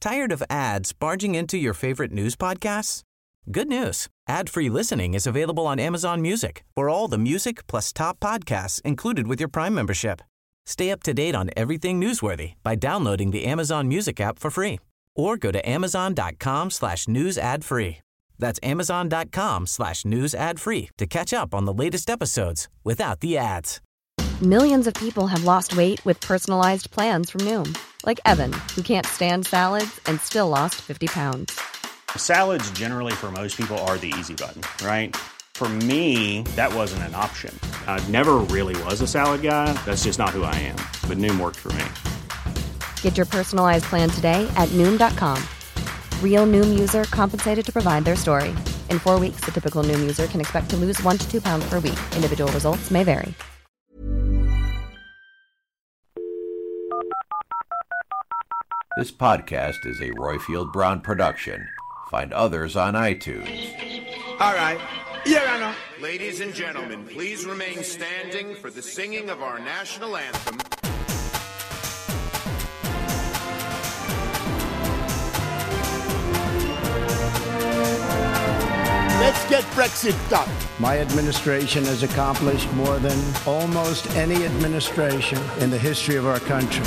Tired of ads barging into your favorite news podcasts? Good news. Ad-free listening is available on Amazon Music for all the music plus top podcasts included with your Prime membership. Stay up to date on everything newsworthy by downloading the Amazon Music app for free or go to amazon.com/news ad free. That's amazon.com/news ad free to catch up on the latest episodes without the ads. Millions of people have lost weight with personalized plans from Noom. Like Evan, who can't stand salads and still lost 50 pounds. Salads generally for most people are the easy button, right? For me, that wasn't an option. I never really was a salad guy. That's just not who I am. But Noom worked for me. Get your personalized plan today at Noom.com. Real Noom user compensated to provide their story. In 4 weeks, the typical Noom user can expect to lose 1 to 2 pounds per week. Individual results may vary. This podcast is a Royfield Brown production. Find others on iTunes. All right. Yeah, I know. Ladies and gentlemen, please remain standing for the singing of our national anthem. Let's get Brexit done. My administration has accomplished more than almost any administration in the history of our country.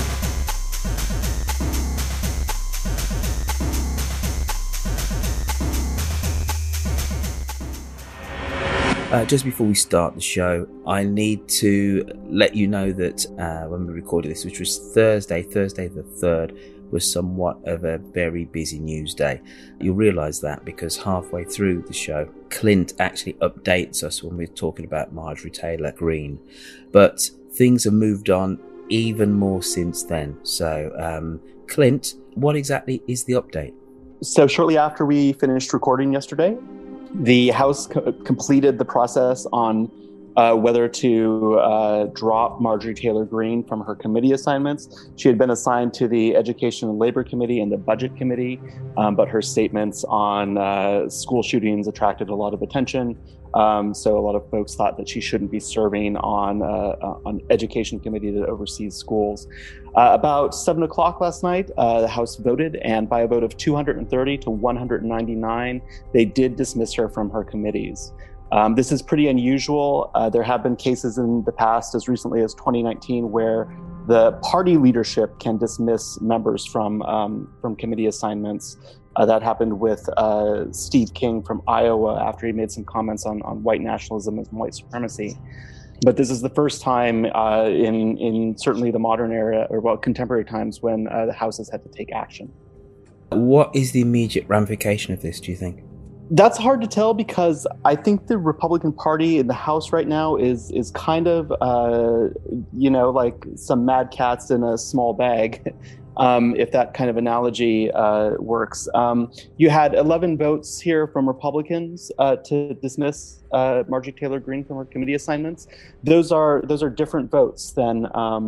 Just before we start the show, I need to let you know that when we recorded this, which was Thursday the 3rd, was somewhat of a very busy news day. You'll realise that because halfway through the show, Clint actually updates us when we're talking about Marjorie Taylor Greene. But things have moved on even more since then. So, Clint, what exactly is the update? So shortly after we finished recording yesterday, the House completed the process on whether to drop Marjorie Taylor Greene from her committee assignments. She had been assigned to the Education and Labor Committee and the Budget Committee, but her statements on school shootings attracted a lot of attention. So a lot of folks thought that she shouldn't be serving on Education Committee that oversees schools. About 7 o'clock last night, the House voted, and by a vote of 230 to 199, they did dismiss her from her committees. This is pretty unusual. There have been cases in the past, as recently as 2019, where the party leadership can dismiss members from committee assignments. That happened with Steve King from Iowa after he made some comments on white nationalism and white supremacy. But this is the first time in certainly the modern era, or contemporary times, when the House has had to take action. What is the immediate ramification of this, do you think? That's hard to tell because I think the Republican Party in the House right now is kind of, like some mad cats in a small bag, if that kind of analogy works. You had 11 votes here from Republicans to dismiss Marjorie Taylor Greene from her committee assignments. Those are different votes than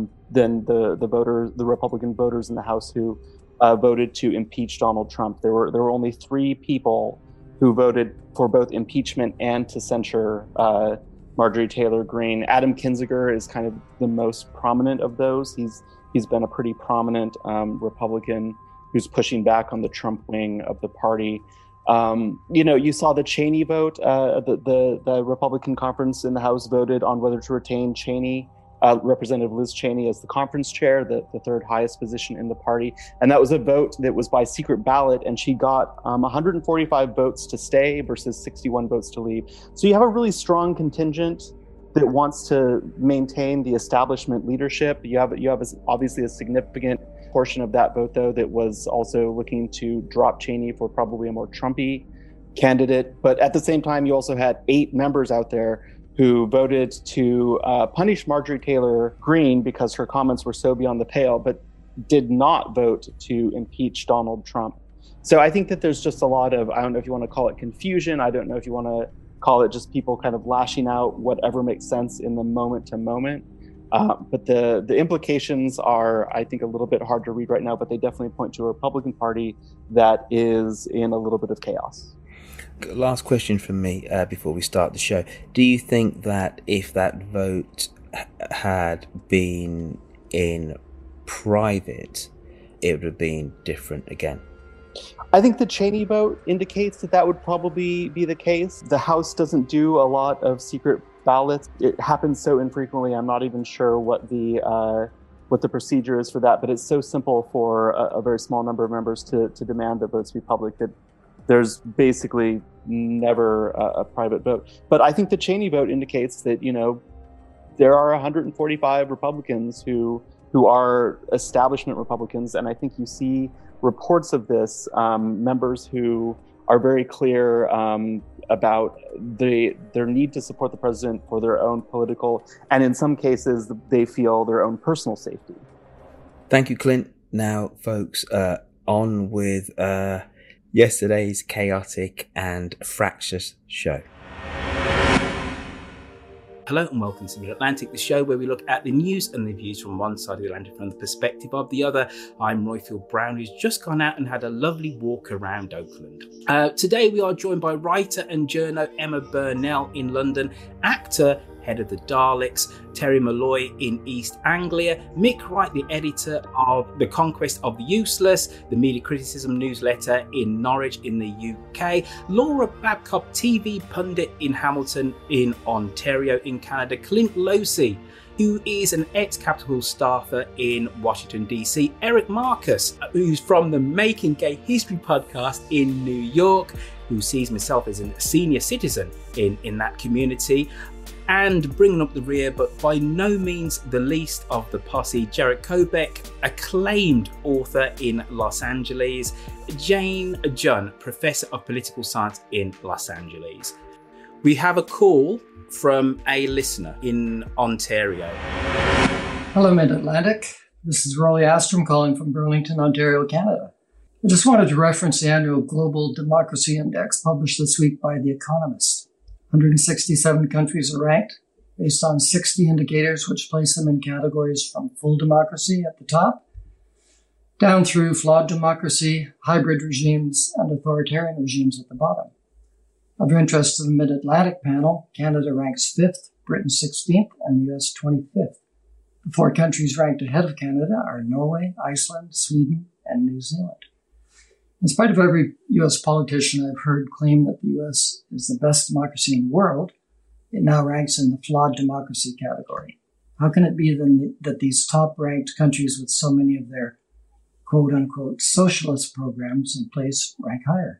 the Republican voters in the House who voted to impeach Donald Trump. There were only 3 people who voted for both impeachment and to censure Marjorie Taylor Greene. Adam Kinzinger is kind of the most prominent of those. He's been a pretty prominent Republican who's pushing back on the Trump wing of the party. You saw the Cheney vote. The Republican conference in the House voted on whether to retain Cheney, Representative Liz Cheney, as the conference chair, the third highest position in the party. And that was a vote that was by secret ballot, and she got 145 votes to stay versus 61 votes to leave. So you have a really strong contingent that wants to maintain the establishment leadership. You have obviously a significant portion of that vote, though, that was also looking to drop Cheney for probably a more Trumpy candidate. But at the same time, you also had 8 members out there who voted to punish Marjorie Taylor Greene because her comments were so beyond the pale, but did not vote to impeach Donald Trump. So I think that there's just a lot of, I don't know if you want to call it confusion. I don't know if you want to call it just people kind of lashing out whatever makes sense in the moment to moment. But the implications are, I think, a little bit hard to read right now, but they definitely point to a Republican Party that is in a little bit of chaos. Last question from me before we start the show. Do you think that if that vote had been in private, it would have been different again? I think the Cheney vote indicates that would probably be the case. The House doesn't do a lot of secret ballots. It happens so infrequently. I'm not even sure what the procedure is for that, but it's so simple for a very small number of members to demand that votes be public that there's basically never a private vote. But I think the Cheney vote indicates that, there are 145 Republicans who are establishment Republicans, and I think you see reports of this, members who are very clear about their need to support the president for their own political, and in some cases, they feel their own personal safety. Thank you, Clint. Now, folks, on with yesterday's chaotic and fractious show. Hello and welcome to Mid-Atlantic, the show where we look at the news and the views from one side of the Atlantic from the perspective of the other. I'm Royfield Brown, who's just gone out and had a lovely walk around Oakland. Today we are joined by writer and journo Emma Burnell in London, actor, head of the Daleks, Terry Malloy in East Anglia, Mick Wright, the editor of The Conquest of the Useless, the media criticism newsletter in Norwich in the UK, Laura Babcock, TV pundit in Hamilton in Ontario in Canada, Clint Losey, who is an ex-Capitol Hill staffer in Washington, D.C., Eric Marcus, who's from the Making Gay History podcast in New York, who sees himself as a senior citizen in that community, and bringing up the rear, but by no means the least of the posse, Jarrett Kobek, acclaimed author in Los Angeles, Jane Junn, professor of political science in Los Angeles. We have a call from a listener in Ontario. Hello, Mid-Atlantic. This is Rolly Astrom calling from Burlington, Ontario, Canada. I just wanted to reference the annual Global Democracy Index published this week by The Economist. 167 countries are ranked based on 60 indicators, which place them in categories from full democracy at the top, down through flawed democracy, hybrid regimes, and authoritarian regimes at the bottom. Of interest to the Mid-Atlantic panel, Canada ranks 5th, Britain 16th, and the US 25th. The 4 countries ranked ahead of Canada are Norway, Iceland, Sweden, and New Zealand. In spite of every U.S. politician I've heard claim that the U.S. is the best democracy in the world, it now ranks in the flawed democracy category. How can it be then that these top-ranked countries with so many of their quote-unquote socialist programs in place rank higher?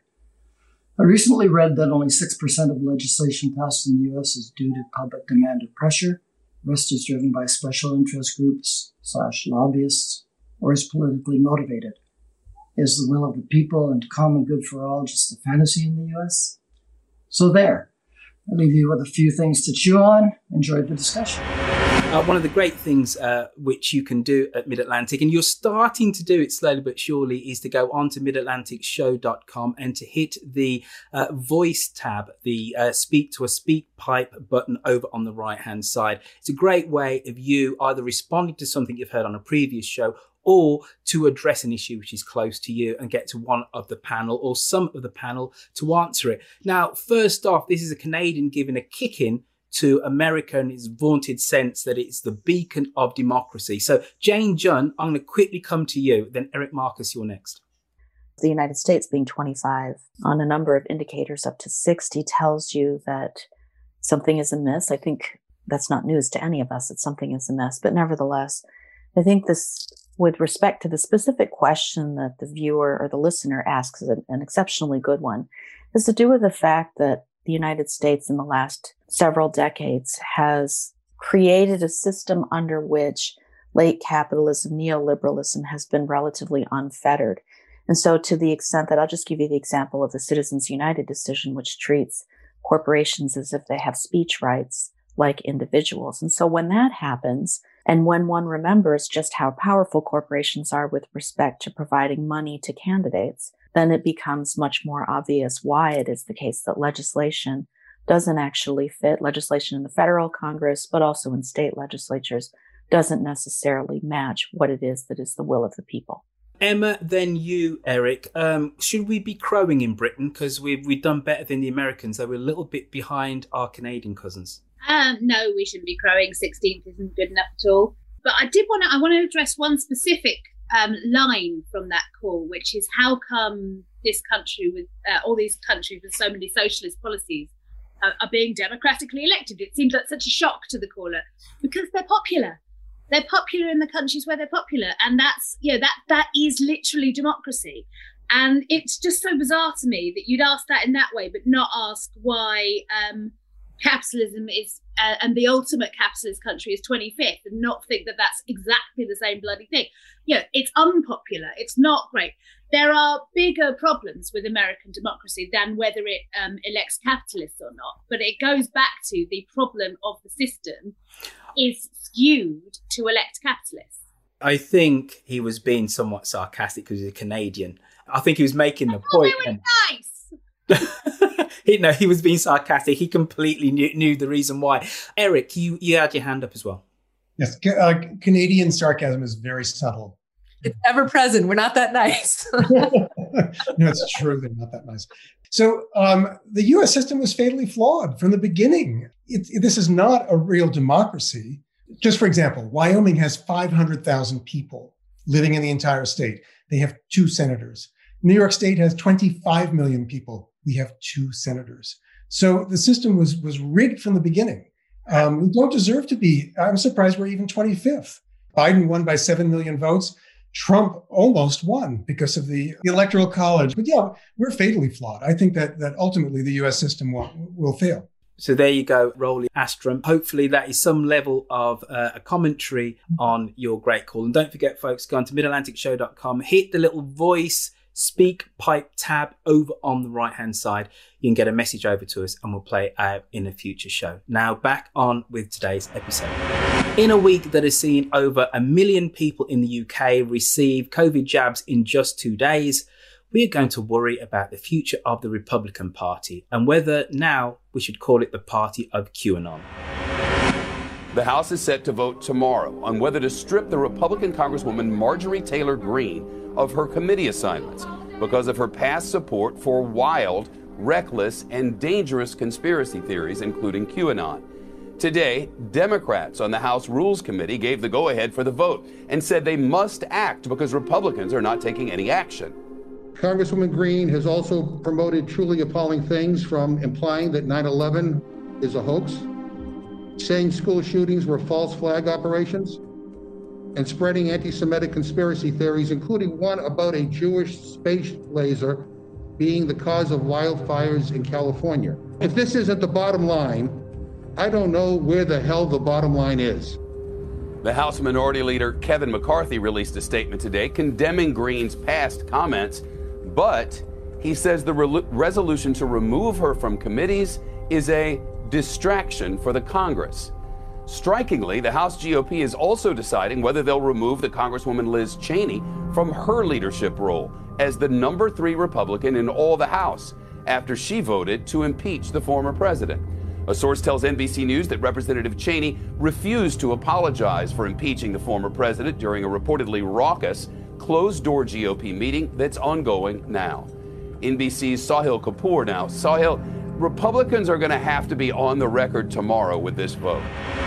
I recently read that only 6% of legislation passed in the U.S. is due to public demand or pressure. The rest is driven by special interest groups / lobbyists or is politically motivated. Is the will of the people and common good for all just a fantasy in the U.S.? So there. I leave you with a few things to chew on. Enjoy the discussion. One of the great things which you can do at Mid-Atlantic, and you're starting to do it slowly but surely, is to go on to midatlanticshow.com and to hit the voice tab, the speak to a speak pipe button over on the right-hand side. It's a great way of you either responding to something you've heard on a previous show or to address an issue which is close to you and get to one of the panel or some of the panel to answer it. Now, first off, this is a Canadian giving a kick-in to America and its vaunted sense that it's the beacon of democracy. So, Jane Junn, I'm going to quickly come to you. Then Eric Marcus, you're next. The United States being 25 on a number of indicators up to 60 tells you that something is amiss. I think that's not news to any of us that something is amiss. But nevertheless, I think this, with respect to the specific question that the viewer or the listener asks, is an exceptionally good one, is to do with the fact that the United States in the last several decades has created a system under which late capitalism, neoliberalism has been relatively unfettered. And so to the extent that I'll just give you the example of the Citizens United decision, which treats corporations as if they have speech rights like individuals. And so when that happens, and when one remembers just how powerful corporations are with respect to providing money to candidates, then it becomes much more obvious why it is the case that legislation doesn't actually fit. Legislation in the federal Congress, but also in state legislatures, doesn't necessarily match what it is that is the will of the people. Emma, then you, Eric. Should we be crowing in Britain because we've done better than the Americans, though we're a little bit behind our Canadian cousins? No, we shouldn't be crowing. 16th isn't good enough at all. But I want to address one specific line from that call, which is how come this country with all these countries with so many socialist policies are being democratically elected? It seems like such a shock to the caller because they're popular. They're popular in the countries where they're popular, and that's that is literally democracy. And it's just so bizarre to me that you'd ask that in that way, but not ask why capitalism is and the ultimate capitalist country is 25th, and not think that that's exactly the same bloody thing. It's unpopular. It's not great. There are bigger problems with American democracy than whether it elects capitalists or not. But it goes back to the problem of the system is skewed to elect capitalists. I think he was being somewhat sarcastic because he's a Canadian. I think he was making the point. They were nice. He was being sarcastic. He completely knew the reason why. Eric, you had your hand up as well. Yes, Canadian sarcasm is very subtle. It's ever present. We're not that nice. No, it's true. They're not that nice. So the U.S. system was fatally flawed from the beginning. This is not a real democracy. Just for example, Wyoming has 500,000 people living in the entire state. They have 2 senators. New York State has 25 million people. We have 2 senators. So the system was rigged from the beginning. We don't deserve to be. I'm surprised we're even 25th. Biden won by 7 million votes. Trump almost won because of the Electoral College. But yeah, we're fatally flawed. I think that ultimately the U.S. system will fail. So there you go, Rolly Astrom. Hopefully that is some level of a commentary on your great call. And don't forget, folks, go on to midatlanticshow.com, hit the little voice speak pipe tab over on the right-hand side. You can get a message over to us and we'll play it out in a future show. Now back on with today's episode. In a week that has seen over 1 million people in the UK receive COVID jabs in just 2 days, we are going to worry about the future of the Republican Party and whether now we should call it the party of QAnon. The House is set to vote tomorrow on whether to strip the Republican Congresswoman Marjorie Taylor Greene of her committee assignments because of her past support for wild, reckless, and dangerous conspiracy theories, including QAnon. Today, Democrats on the House Rules Committee gave the go-ahead for the vote and said they must act because Republicans are not taking any action. Congresswoman Greene has also promoted truly appalling things, from implying that 9/11 is a hoax, saying school shootings were false flag operations, and spreading anti-Semitic conspiracy theories, including one about a Jewish space laser being the cause of wildfires in California. If this isn't the bottom line, I don't know where the hell the bottom line is. The House Minority Leader Kevin McCarthy released a statement today condemning Greene's past comments, but he says the resolution to remove her from committees is a distraction for the Congress. Strikingly, the House GOP is also deciding whether they'll remove the Congresswoman Liz Cheney from her leadership role as the number 3 Republican in all the House after she voted to impeach the former president. A source tells NBC News that Representative Cheney refused to apologize for impeaching the former president during a reportedly raucous, closed-door GOP meeting that's ongoing now. NBC's Sahil Kapoor now. Sahil, Republicans are going to have to be on the record tomorrow with this vote.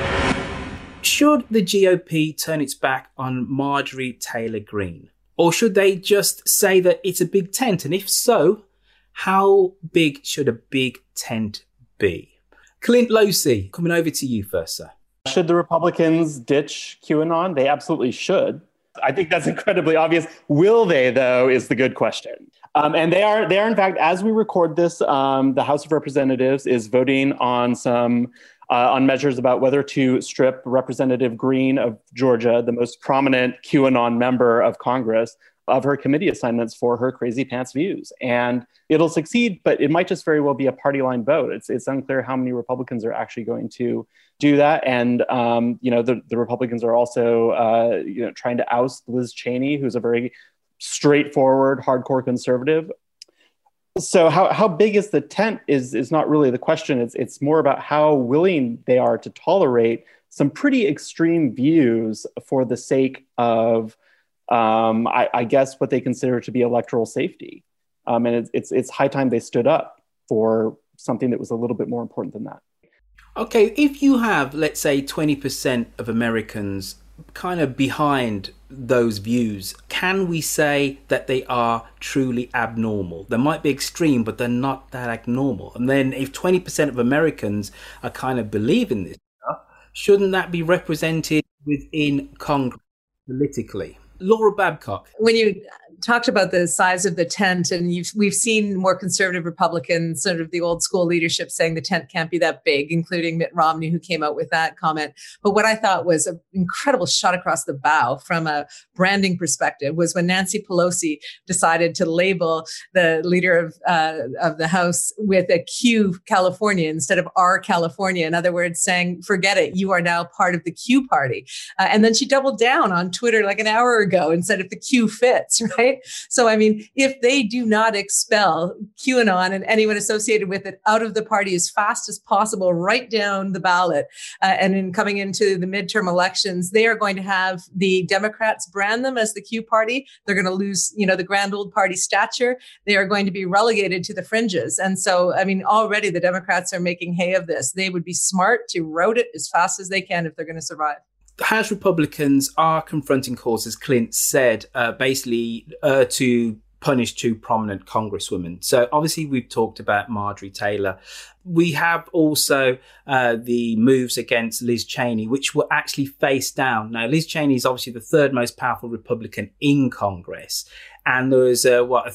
Should the GOP turn its back on Marjorie Taylor Greene? Or should they just say that it's a big tent? And if so, how big should a big tent be? Clint Losey, coming over to you first, sir. Should the Republicans ditch QAnon? They absolutely should. I think that's incredibly obvious. Will they, though, is the good question. And they are, in fact, as we record this, the House of Representatives is voting on some on measures about whether to strip Representative Greene of Georgia, the most prominent QAnon member of Congress, of her committee assignments for her crazy pants views. And it'll succeed, but it might just very well be a party line vote. It's unclear how many Republicans are actually going to do that. And, the Republicans are also, trying to oust Liz Cheney, who's a very straightforward, hardcore conservative. So how big is the tent is not really the question. It's more about how willing they are to tolerate some pretty extreme views for the sake of, I guess, what they consider to be electoral safety. And it's high time they stood up for something that was a little bit more important than that. Okay, if you have, let's say, 20% of Americans kind of behind those views, can we say that they are truly abnormal? They might be extreme, but they're not that abnormal. And then if 20% of Americans are kind of believing this stuff, shouldn't that be represented within Congress politically? Laura Babcock. When you talked about the size of the tent, and we've seen more conservative Republicans, sort of the old school leadership, saying the tent can't be that big, including Mitt Romney, who came out with that comment. But what I thought was an incredible shot across the bow from a branding perspective was when Nancy Pelosi decided to label the leader of the House with a Q California instead of R California. In other words, saying, forget it, you are now part of the Q party. And then she doubled down on Twitter like an hour ago and said, if the Q fits, right? So, I mean, if they do not expel QAnon and anyone associated with it out of the party as fast as possible, right down the ballot, and in coming into the midterm elections, they are going to have the Democrats brand them as the Q party. They're going to lose, the grand old party stature. They are going to be relegated to the fringes. And so, I mean, already the Democrats are making hay of this. They would be smart to route it as fast as they can if they're going to survive. House Republicans are confronting calls, as Clint said, basically to punish two prominent congresswomen. So obviously we've talked about Marjorie Taylor. We have also the moves against Liz Cheney, which were actually faced down. Now, Liz Cheney is obviously the third most powerful Republican in Congress. And there was a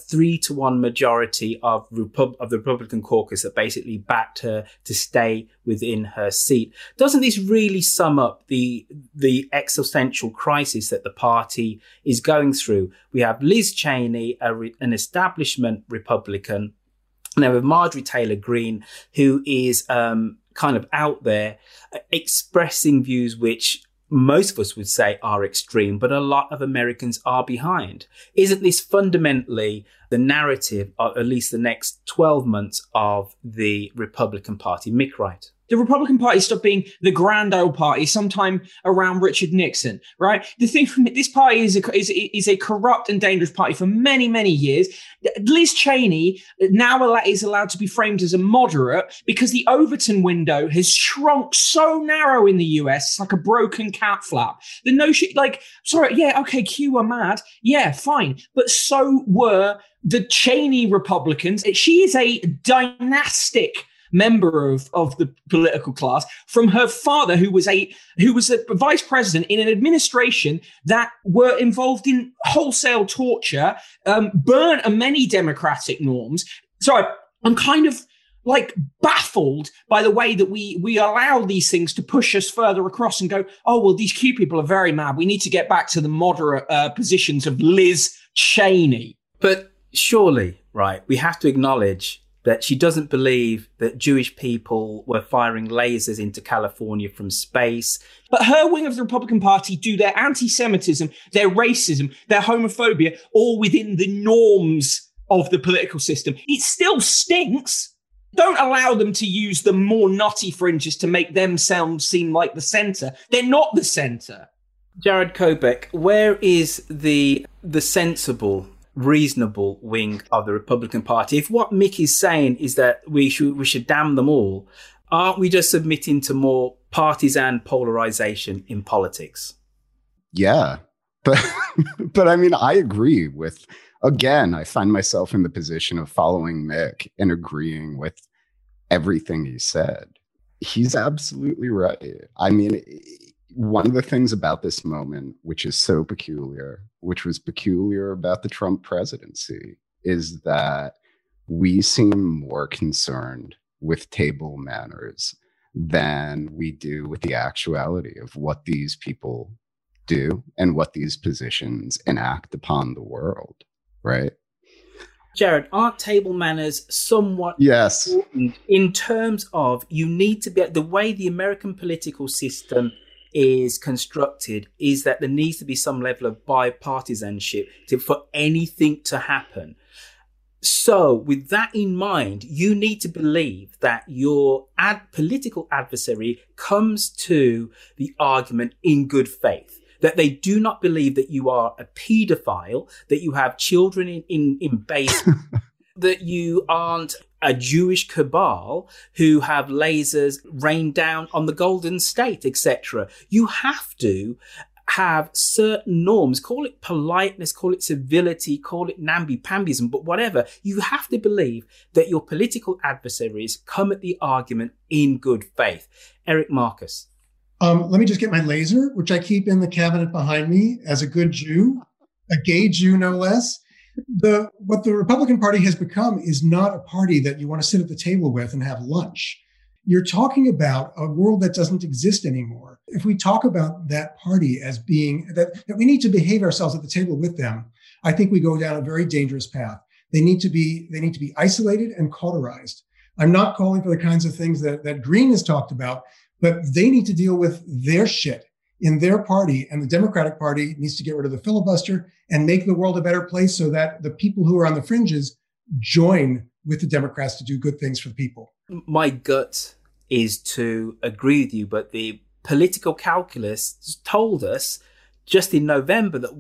3-1 majority of the Republican caucus that basically backed her to stay within her seat. Doesn't this really sum up the existential crisis that the party is going through? We have Liz Cheney, an establishment Republican, now with Marjorie Taylor Greene, who is kind of out there expressing views which most of us would say are extreme, but a lot of Americans are behind. Isn't this fundamentally the narrative of at least the next 12 months of the Republican Party? Mick Wright. The Republican Party stopped being the grand old party sometime around Richard Nixon, right? The thing from this party is a corrupt and dangerous party for many, many years. Liz Cheney now is allowed to be framed as a moderate because the Overton window has shrunk so narrow in the US, it's like a broken cat flap. The notion, Q are mad. Yeah, fine. But so were the Cheney Republicans. She is a dynastic member of the political class from her father, who was a vice president in an administration that were involved in wholesale torture, burnt many democratic norms. So I'm kind of baffled by the way that we allow these things to push us further across and go, oh, well, these Q people are very mad. We need to get back to the moderate positions of Liz Cheney. But surely, right, we have to acknowledge that she doesn't believe that Jewish people were firing lasers into California from space. But her wing of the Republican Party do their anti-Semitism, their racism, their homophobia, all within the norms of the political system. It still stinks. Don't allow them to use the more nutty fringes to make themselves seem like the centre. They're not the centre. Jared Kobeck, where is the sensible, reasonable wing of the Republican Party? If what Mick is saying is that we should damn them all, aren't we just submitting to more partisan polarization in politics? Yeah, but I mean, I agree with, again, I find myself in the position of following Mick and agreeing with everything he said. He's absolutely right. I mean, one of the things about this moment, which is so peculiar, which was peculiar about the Trump presidency, is that we seem more concerned with table manners than we do with the actuality of what these people do and what these positions enact upon the world, right? Jared, aren't table manners somewhat yes important in terms of you need to be, the way the American political system is constructed is that there needs to be some level of bipartisanship for anything to happen. So with that in mind, you need to believe that your political adversary comes to the argument in good faith, that they do not believe that you are a paedophile, that you have children in base, that you aren't a Jewish cabal who have lasers rained down on the Golden State, etc. You have to have certain norms, call it politeness, call it civility, call it namby-pambyism, but whatever. You have to believe that your political adversaries come at the argument in good faith. Eric Marcus. Let me just get my laser, which I keep in the cabinet behind me as a good Jew, a gay Jew, no less. What the Republican Party has become is not a party that you want to sit at the table with and have lunch. You're talking about a world that doesn't exist anymore. If we talk about that party as being that we need to behave ourselves at the table with them, I think we go down a very dangerous path. They need to be isolated and cauterized. I'm not calling for the kinds of things that Green has talked about, but they need to deal with their shit in their party, and the Democratic Party needs to get rid of the filibuster and make the world a better place so that the people who are on the fringes join with the Democrats to do good things for the people. My gut is to agree with you, but the political calculus told us just in November that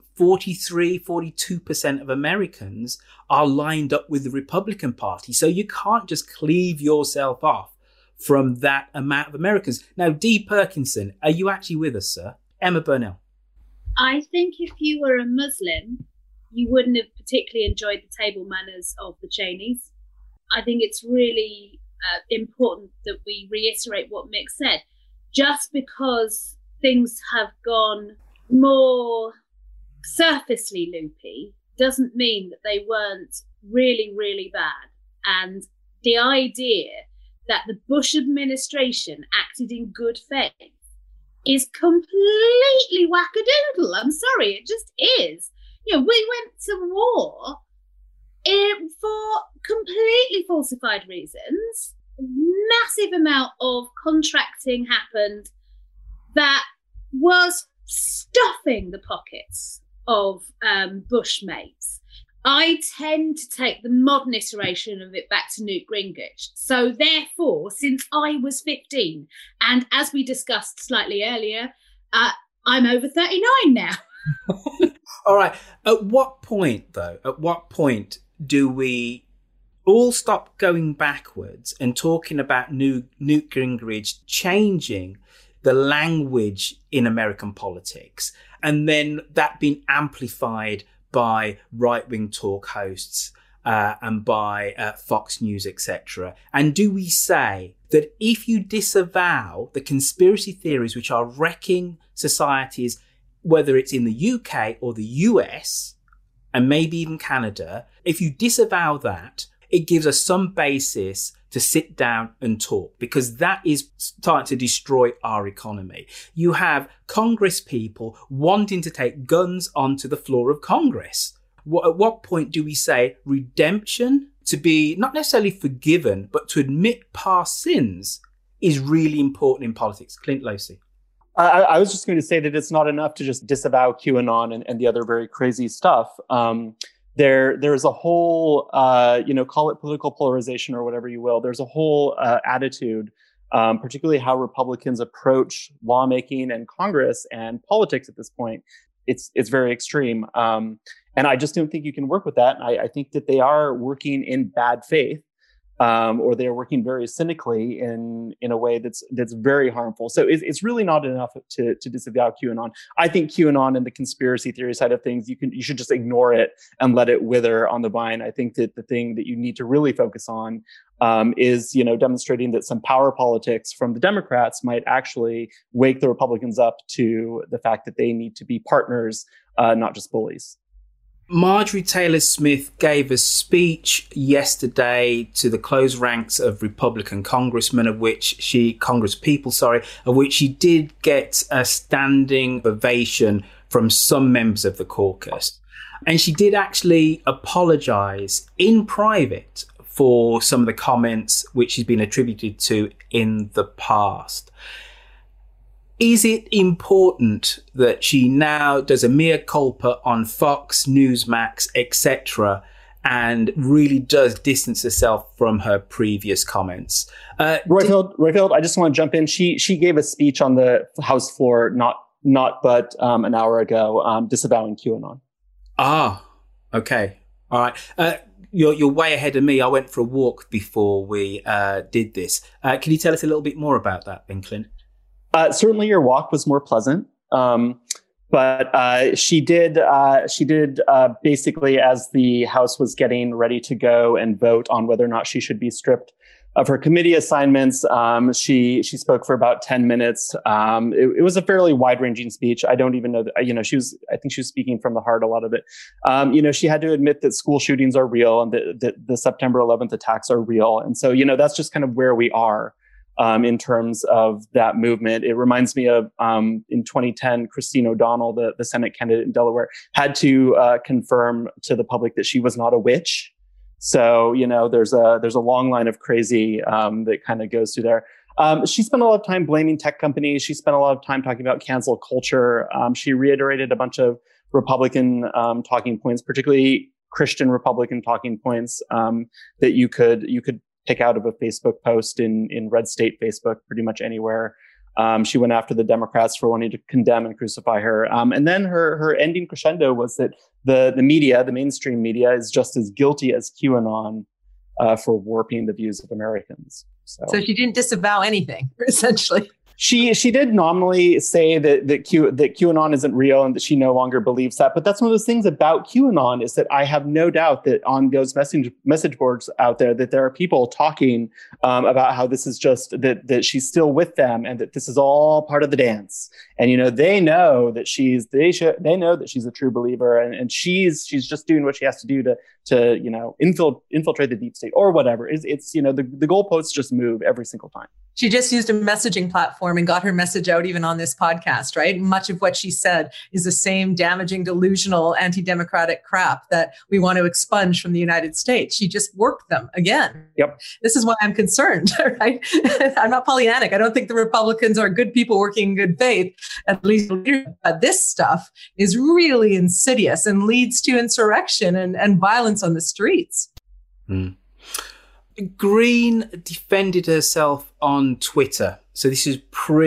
42% of Americans are lined up with the Republican Party. So you can't just cleave yourself off from that amount of Americans. Now, Dee Perkinson, are you actually with us, sir? Emma Burnell. I think if you were a Muslim, you wouldn't have particularly enjoyed the table manners of the Cheneys. I think it's really important that we reiterate what Mick said. Just because things have gone more surfacely loopy doesn't mean that they weren't really, really bad. And the idea that the Bush administration acted in good faith is completely wackadoodle. I'm sorry, it just is. We went to war for completely falsified reasons. Massive amount of contracting happened that was stuffing the pockets of Bushmates. I tend to take the modern iteration of it back to Newt Gingrich. So therefore, since I was 15, and as we discussed slightly earlier, I'm over 39 now. All right. At what point do we all stop going backwards and talking about Newt Gingrich changing the language in American politics, and then that being amplified by right-wing talk hosts and by Fox News, etc.? And do we say that if you disavow the conspiracy theories which are wrecking societies, whether it's in the UK or the US, and maybe even Canada, if you disavow that, it gives us some basis to sit down and talk, because that is starting to destroy our economy. You have Congress people wanting to take guns onto the floor of Congress. At what point do we say redemption, to be not necessarily forgiven, but to admit past sins, is really important in politics? Clint Losey. I was just going to say that it's not enough to just disavow QAnon and the other very crazy stuff. There's a whole, call it political polarization or whatever you will. There's a whole attitude, particularly how Republicans approach lawmaking and Congress and politics at this point. It's very extreme. And I just don't think you can work with that. I think that they are working in bad faith, or they are working very cynically in a way that's very harmful. So it's really not enough to disavow QAnon. I think QAnon and the conspiracy theory side of things, you should just ignore it and let it wither on the vine. I think that the thing that you need to really focus on is demonstrating that some power politics from the Democrats might actually wake the Republicans up to the fact that they need to be partners, not just bullies. Marjorie Taylor Smith gave a speech yesterday to the close ranks of Republican congressmen, of which she did get a standing ovation from some members of the caucus. And she did actually apologize in private for some of the comments which she's been attributed to in the past. Is it important that she now does a mea culpa on Fox, Newsmax, etc., and really does distance herself from her previous comments? Royfield, I just want to jump in. She gave a speech on the House floor not but an hour ago, disavowing QAnon. Ah, okay, all right. You're way ahead of me. I went for a walk before we did this. Can you tell us a little bit more about that, Ben Clint? Certainly your walk was more pleasant. But she did basically, as the House was getting ready to go and vote on whether or not she should be stripped of her committee assignments, she spoke for about 10 minutes. It was a fairly wide-ranging speech. I don't even know that, I think she was speaking from the heart, a lot of it. She had to admit that school shootings are real and that the September 11th attacks are real. And so, that's just kind of where we are in terms of that movement. It reminds me of in 2010, Christine O'Donnell, the Senate candidate in Delaware, had to confirm to the public that she was not a witch. So, there's a long line of crazy that kind of goes through there. She spent a lot of time blaming tech companies. She spent a lot of time talking about cancel culture. She reiterated a bunch of Republican talking points, particularly Christian Republican talking points that you could pick out of a Facebook post in red state Facebook, pretty much anywhere. She went after the Democrats for wanting to condemn and crucify her. And then her ending crescendo was that the media, the mainstream media, is just as guilty as QAnon for warping the views of Americans. So she didn't disavow anything, essentially. She did nominally say that QAnon isn't real and that she no longer believes that. But that's one of those things about QAnon, is that I have no doubt that on those message boards out there that there are people talking about how this is just that she's still with them and that this is all part of the dance. And they know that she's a true believer and she's just doing what she has to do to infiltrate the deep state or whatever. It's the goalposts just move every single time. She just used a messaging platform and got her message out even on this podcast, right? Much of what she said is the same damaging, delusional, anti-democratic crap that we want to expunge from the United States. She just worked them again. Yep. This is why I'm concerned, right? I'm not Pollyannic. I don't think the Republicans are good people working in good faith, at least. But this stuff is really insidious and leads to insurrection and violence on the streets. Mm. Green defended herself on Twitter. So this is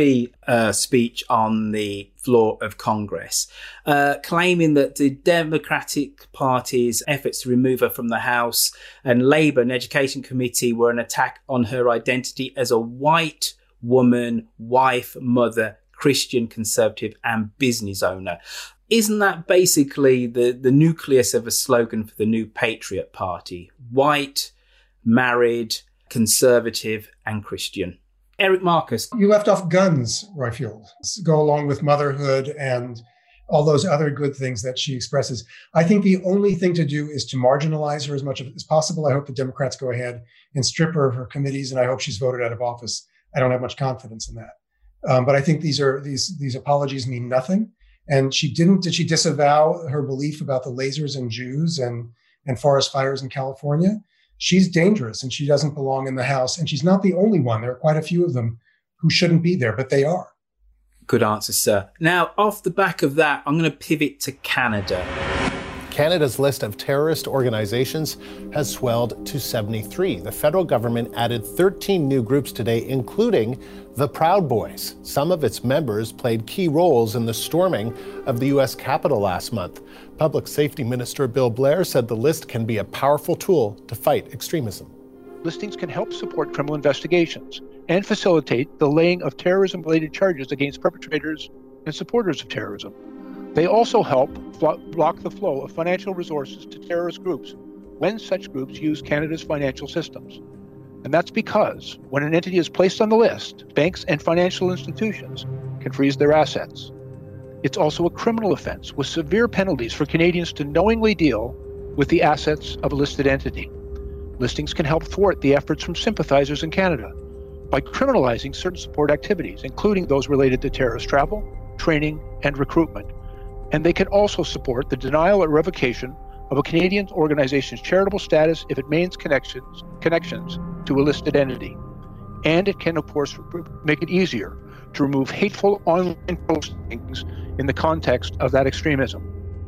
pre-speech on the floor of Congress, claiming that the Democratic Party's efforts to remove her from the House and Labour and Education Committee were an attack on her identity as a white woman, wife, mother, Christian conservative and business owner. Isn't that basically the nucleus of a slogan for the new Patriot Party? White, married, conservative, and Christian. Eric Marcus. You left off guns, Roifield. Go along with motherhood and all those other good things that she expresses. I think the only thing to do is to marginalize her as much as possible. I hope the Democrats go ahead and strip her of her committees, and I hope she's voted out of office. I don't have much confidence in that. But I think these apologies mean nothing. And did she disavow her belief about the lasers and Jews and forest fires in California? She's dangerous and she doesn't belong in the House. And she's not the only one. There are quite a few of them who shouldn't be there, but they are. Good answer, sir. Now, off the back of that, I'm going to pivot to Canada. Canada's list of terrorist organizations has swelled to 73. The federal government added 13 new groups today, including the Proud Boys. Some of its members played key roles in the storming of the U.S. Capitol last month. Public Safety Minister Bill Blair said the list can be a powerful tool to fight extremism. Listings can help support criminal investigations and facilitate the laying of terrorism-related charges against perpetrators and supporters of terrorism. They also help block the flow of financial resources to terrorist groups when such groups use Canada's financial systems. And that's because when an entity is placed on the list, banks and financial institutions can freeze their assets. It's also a criminal offense with severe penalties for Canadians to knowingly deal with the assets of a listed entity. Listings can help thwart the efforts from sympathizers in Canada by criminalizing certain support activities, including those related to terrorist travel, training, and recruitment. And they can also support the denial or revocation of a Canadian organization's charitable status if it maintains connections to a listed entity. And it can, of course, make it easier to remove hateful online postings in the context of that extremism.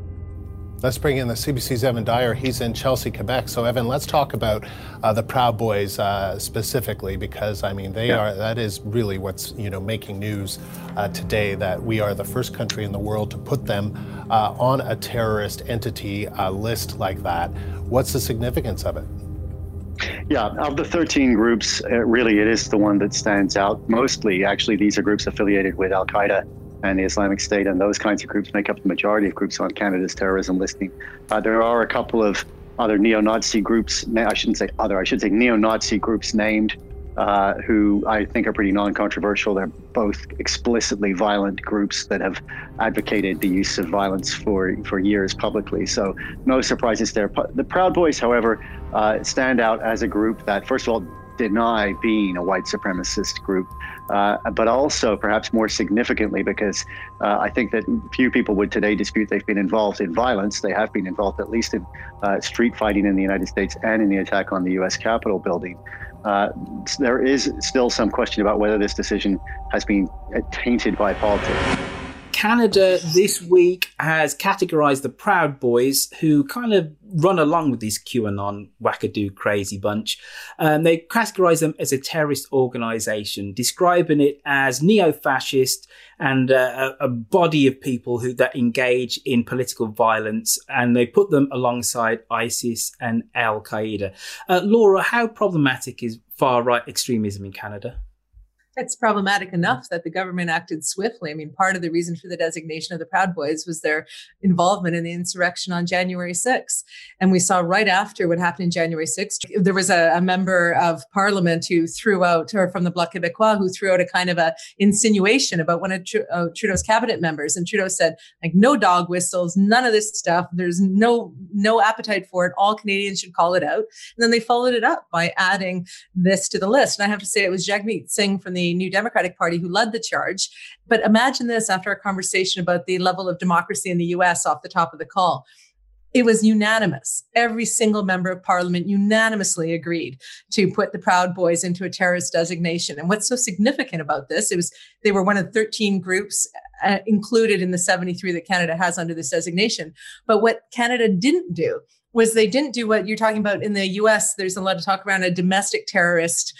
Let's bring in the CBC's Evan Dyer. He's in Chelsea, Quebec. So, Evan, let's talk about the Proud Boys specifically, because that is really what's making news today. That we are the first country in the world to put them on a terrorist entity list like that. What's the significance of it? Yeah, of the 13 groups, really it is the one that stands out mostly. Actually, these are groups affiliated with Al-Qaeda and the Islamic State and those kinds of groups make up the majority of groups on Canada's terrorism listing. There are a couple of other neo-Nazi groups, I should say neo-Nazi groups named, who I think are pretty non-controversial. They're both explicitly violent groups that have advocated the use of violence for years publicly. So no surprises there. The Proud Boys, however, stand out as a group that, first of all, deny being a white supremacist group, but also perhaps more significantly because I think that few people would today dispute they've been involved in violence. They have been involved at least in street fighting in the United States and in the attack on the U.S. Capitol building. There is still some question about whether this decision has been tainted by politics. Canada this week has categorized the Proud Boys, who kind of run along with this QAnon wackadoo crazy bunch. They categorize them as a terrorist organization, describing it as neo-fascist and a body of people that engage in political violence, and they put them alongside ISIS and Al Qaeda. Laura, how problematic is far-right extremism in Canada? It's problematic enough that the government acted swiftly. I mean, part of the reason for the designation of the Proud Boys was their involvement in the insurrection on January 6th. And we saw right after what happened in January 6th, there was a member of parliament who threw out, or from the Bloc Québécois, who threw out a kind of a insinuation about one of Trudeau's cabinet members. And Trudeau said, like, no dog whistles, none of this stuff. There's no appetite for it. All Canadians should call it out. And then they followed it up by adding this to the list. And I have to say, it was Jagmeet Singh from the New Democratic Party who led the charge. But imagine this after a conversation about the level of democracy in the US off the top of the call. It was unanimous. Every single member of parliament unanimously agreed to put the Proud Boys into a terrorist designation. And what's so significant about this, they were one of 13 groups included in the 73 that Canada has under this designation. But what Canada didn't do was they didn't do what you're talking about in the US. There's a lot of talk around a domestic terrorist,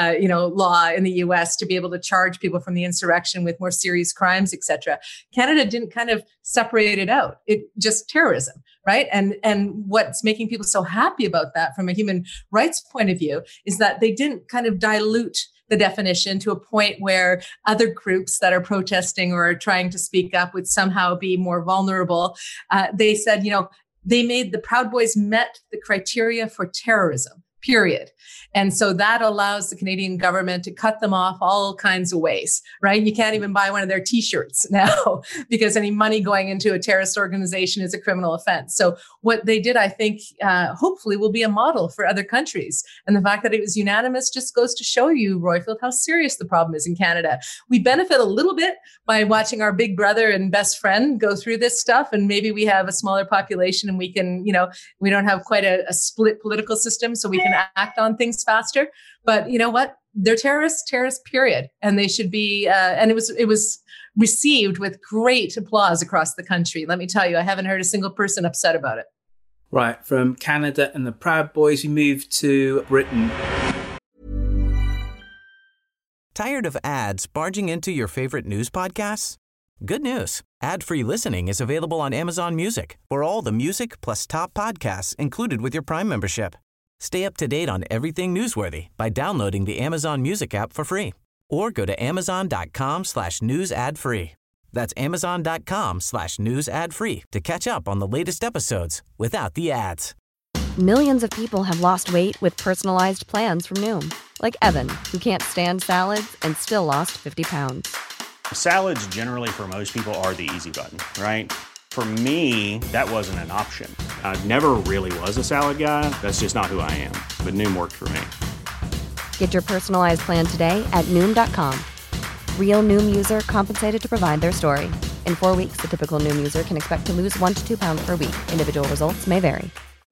law in the US to be able to charge people from the insurrection with more serious crimes, et cetera. Canada didn't kind of separate it out. It just terrorism, right? And what's making people so happy about that from a human rights point of view is that they didn't kind of dilute the definition to a point where other groups that are protesting or are trying to speak up would somehow be more vulnerable. They said, they made the Proud Boys met the criteria for terrorism, period. And so that allows the Canadian government to cut them off all kinds of ways, right? You can't even buy one of their T-shirts now because any money going into a terrorist organization is a criminal offense. So what they did, I think, hopefully will be a model for other countries. And the fact that it was unanimous just goes to show you, Roifield, how serious the problem is in Canada. We benefit a little bit by watching our big brother and best friend go through this stuff. And maybe we have a smaller population and we can, we don't have quite a split political system, so we can act on things faster. But you know what? They're terrorists, period. And they should be, and it was received with great applause across the country. Let me tell you, I haven't heard a single person upset about it. Right, from Canada and the Proud Boys, we move to Britain. Tired of ads barging into your favorite news podcasts? Good news. Ad-free listening is available on Amazon Music for all the music plus top podcasts included with your Prime membership. Stay up to date on everything newsworthy by downloading the Amazon Music app for free or go to amazon.com/news ad free. That's amazon.com/news ad free to catch up on the latest episodes without the ads. Millions of people have lost weight with personalized plans from Noom, like Evan, who can't stand salads and still lost 50 pounds. Salads generally for most people are the easy button, right? For me, that wasn't an option. I never really was a salad guy. That's just not who I am. But Noom worked for me. Get your personalized plan today at Noom.com. Real Noom user compensated to provide their story. In 4 weeks, the typical Noom user can expect to lose 1 to 2 pounds per week. Individual results may vary.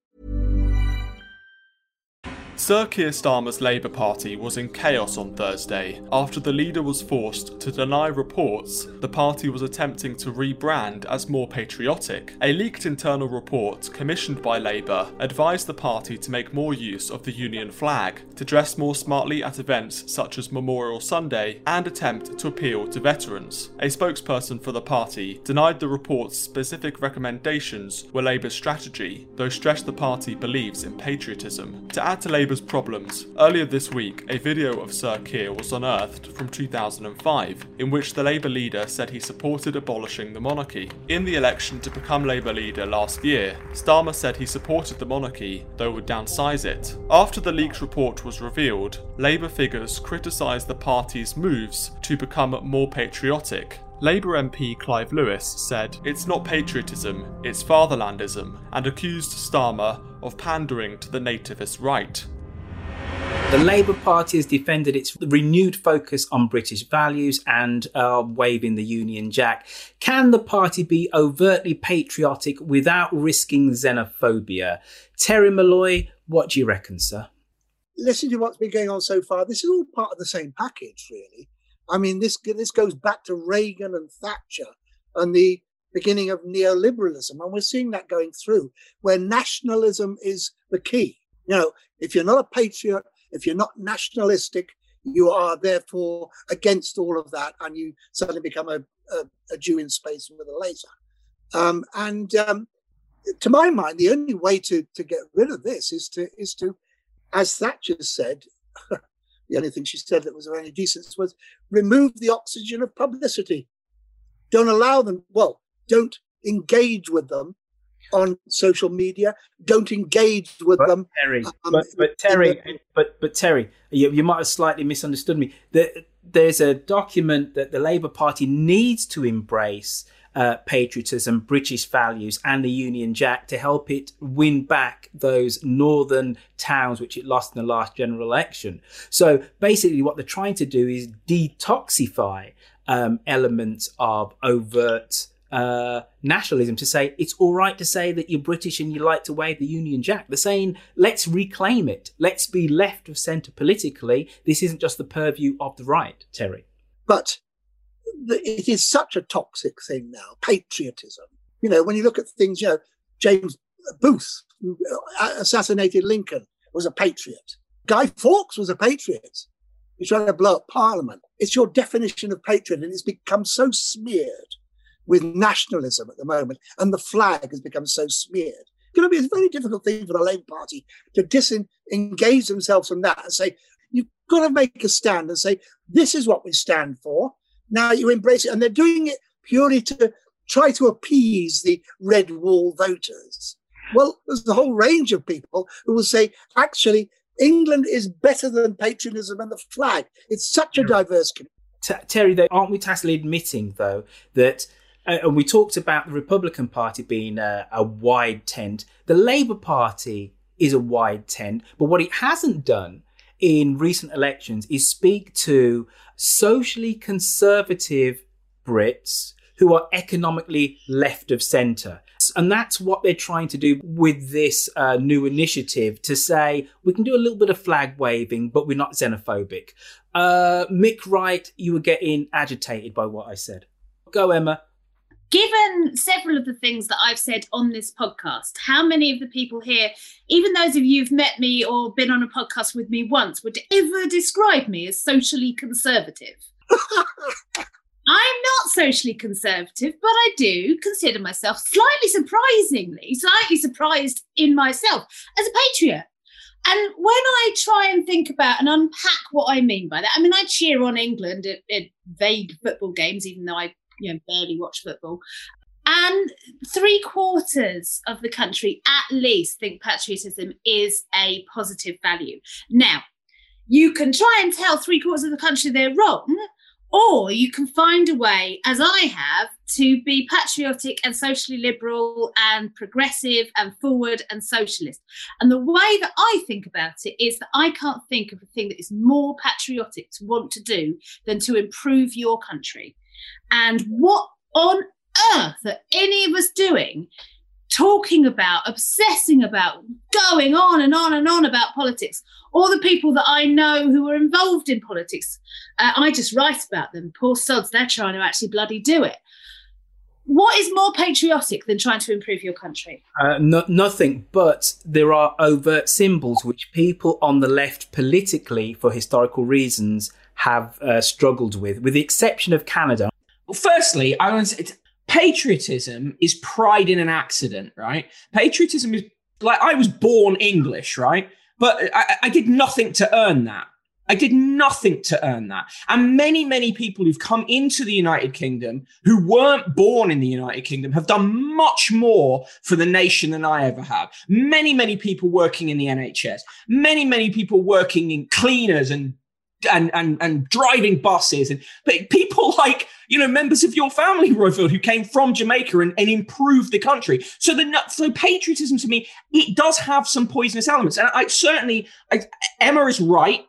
Sir Keir Starmer's Labour Party was in chaos on Thursday after the leader was forced to deny reports the party was attempting to rebrand as more patriotic. A leaked internal report commissioned by Labour advised the party to make more use of the Union flag, to dress more smartly at events such as Memorial Sunday, and attempt to appeal to veterans. A spokesperson for the party denied the report's specific recommendations were Labour's strategy, though stressed the party believes in patriotism. To add to Labour's Labour's problems, earlier this week a video of Sir Keir was unearthed from 2005 in which the Labour leader said he supported abolishing the monarchy. In the election to become Labour leader last year, Starmer said he supported the monarchy, though would downsize it. After the leaked report was revealed, Labour figures criticised the party's moves to become more patriotic. Labour MP Clive Lewis said it's not patriotism, it's fatherlandism, and accused Starmer of pandering to the nativist right. The Labour Party has defended its renewed focus on British values and waving the Union Jack. Can the party be overtly patriotic without risking xenophobia? Terry Malloy, what do you reckon, sir? Listen to what's been going on so far. This is all part of the same package, really. I mean, this goes back to Reagan and Thatcher and the beginning of neoliberalism. And we're seeing that going through, where nationalism is the key. You know, if you're not a patriot, if you're not nationalistic, you are therefore against all of that, and you suddenly become a Jew in space with a laser. To my mind, the only way to get rid of this is to, as Thatcher said, the only thing she said that was of any decence was remove the oxygen of publicity. Don't allow them, don't engage with them on social media. Don't engage with them. Terry, but Terry, you might have slightly misunderstood me. There's a document that the Labour Party needs to embrace patriotism, British values and the Union Jack to help it win back those northern towns which it lost in the last general election. So basically what they're trying to do is detoxify elements of overt nationalism, to say it's all right to say that you're British and you like to wave the Union Jack. They're saying, let's reclaim it. Let's be left of centre politically. This isn't just the purview of the right, Terry. But it is such a toxic thing now, patriotism. You know, when you look at things, you know, James Booth, who assassinated Lincoln, was a patriot. Guy Fawkes was a patriot. He's trying to blow up Parliament. It's your definition of patriot, and it's become so smeared with nationalism at the moment, and the flag has become so smeared. It's going to be a very difficult thing for the Labour Party to disengage themselves from that and say, you've got to make a stand and say, this is what we stand for. Now you embrace it. And they're doing it purely to try to appease the red wall voters. Well, there's a whole range of people who will say, actually, England is better than patriotism and the flag. It's such a diverse community. Terry, aren't we tacitly admitting, though, that, and we talked about the Republican Party being a wide tent, the Labour Party is a wide tent, but what it hasn't done in recent elections is speak to socially conservative Brits who are economically left of centre. And that's what they're trying to do with this new initiative, to say we can do a little bit of flag waving, but we're not xenophobic. Mick Wright, you were getting agitated by what I said. Go, Emma. Given several of the things that I've said on this podcast, how many of the people here, even those of you who've met me or been on a podcast with me once, would ever describe me as socially conservative? I'm not socially conservative, but I do consider myself slightly surprised in myself as a patriot. And when I try and think about and unpack what I mean by that, I mean, I cheer on England at vague football games, even though I barely watch football. And 3/4 of the country at least think patriotism is a positive value. Now, you can try and tell 3/4 of the country they're wrong, or you can find a way, as I have, to be patriotic and socially liberal and progressive and forward and socialist. And the way that I think about it is that I can't think of a thing that is more patriotic to want to do than to improve your country. And what on earth are any of us doing, talking about, obsessing about, going on and on and on about politics? All the people that I know who are involved in politics, I just write about them. Poor sods, they're trying to actually bloody do it. What is more patriotic than trying to improve your country? Nothing, but there are overt symbols which people on the left politically, for historical reasons, have struggled with the exception of Canada. Well, firstly, I want to say patriotism is pride in an accident, right? Patriotism is like, I was born English, right? But I did nothing to earn that. I did nothing to earn that. And many, many people who've come into the United Kingdom who weren't born in the United Kingdom have done much more for the nation than I ever have. Many, many people working in the NHS, many, many people working in cleaners and driving buses, but people like, members of your family, Roifield, who came from Jamaica and improved the country. So patriotism to me, it does have some poisonous elements. And Emma is right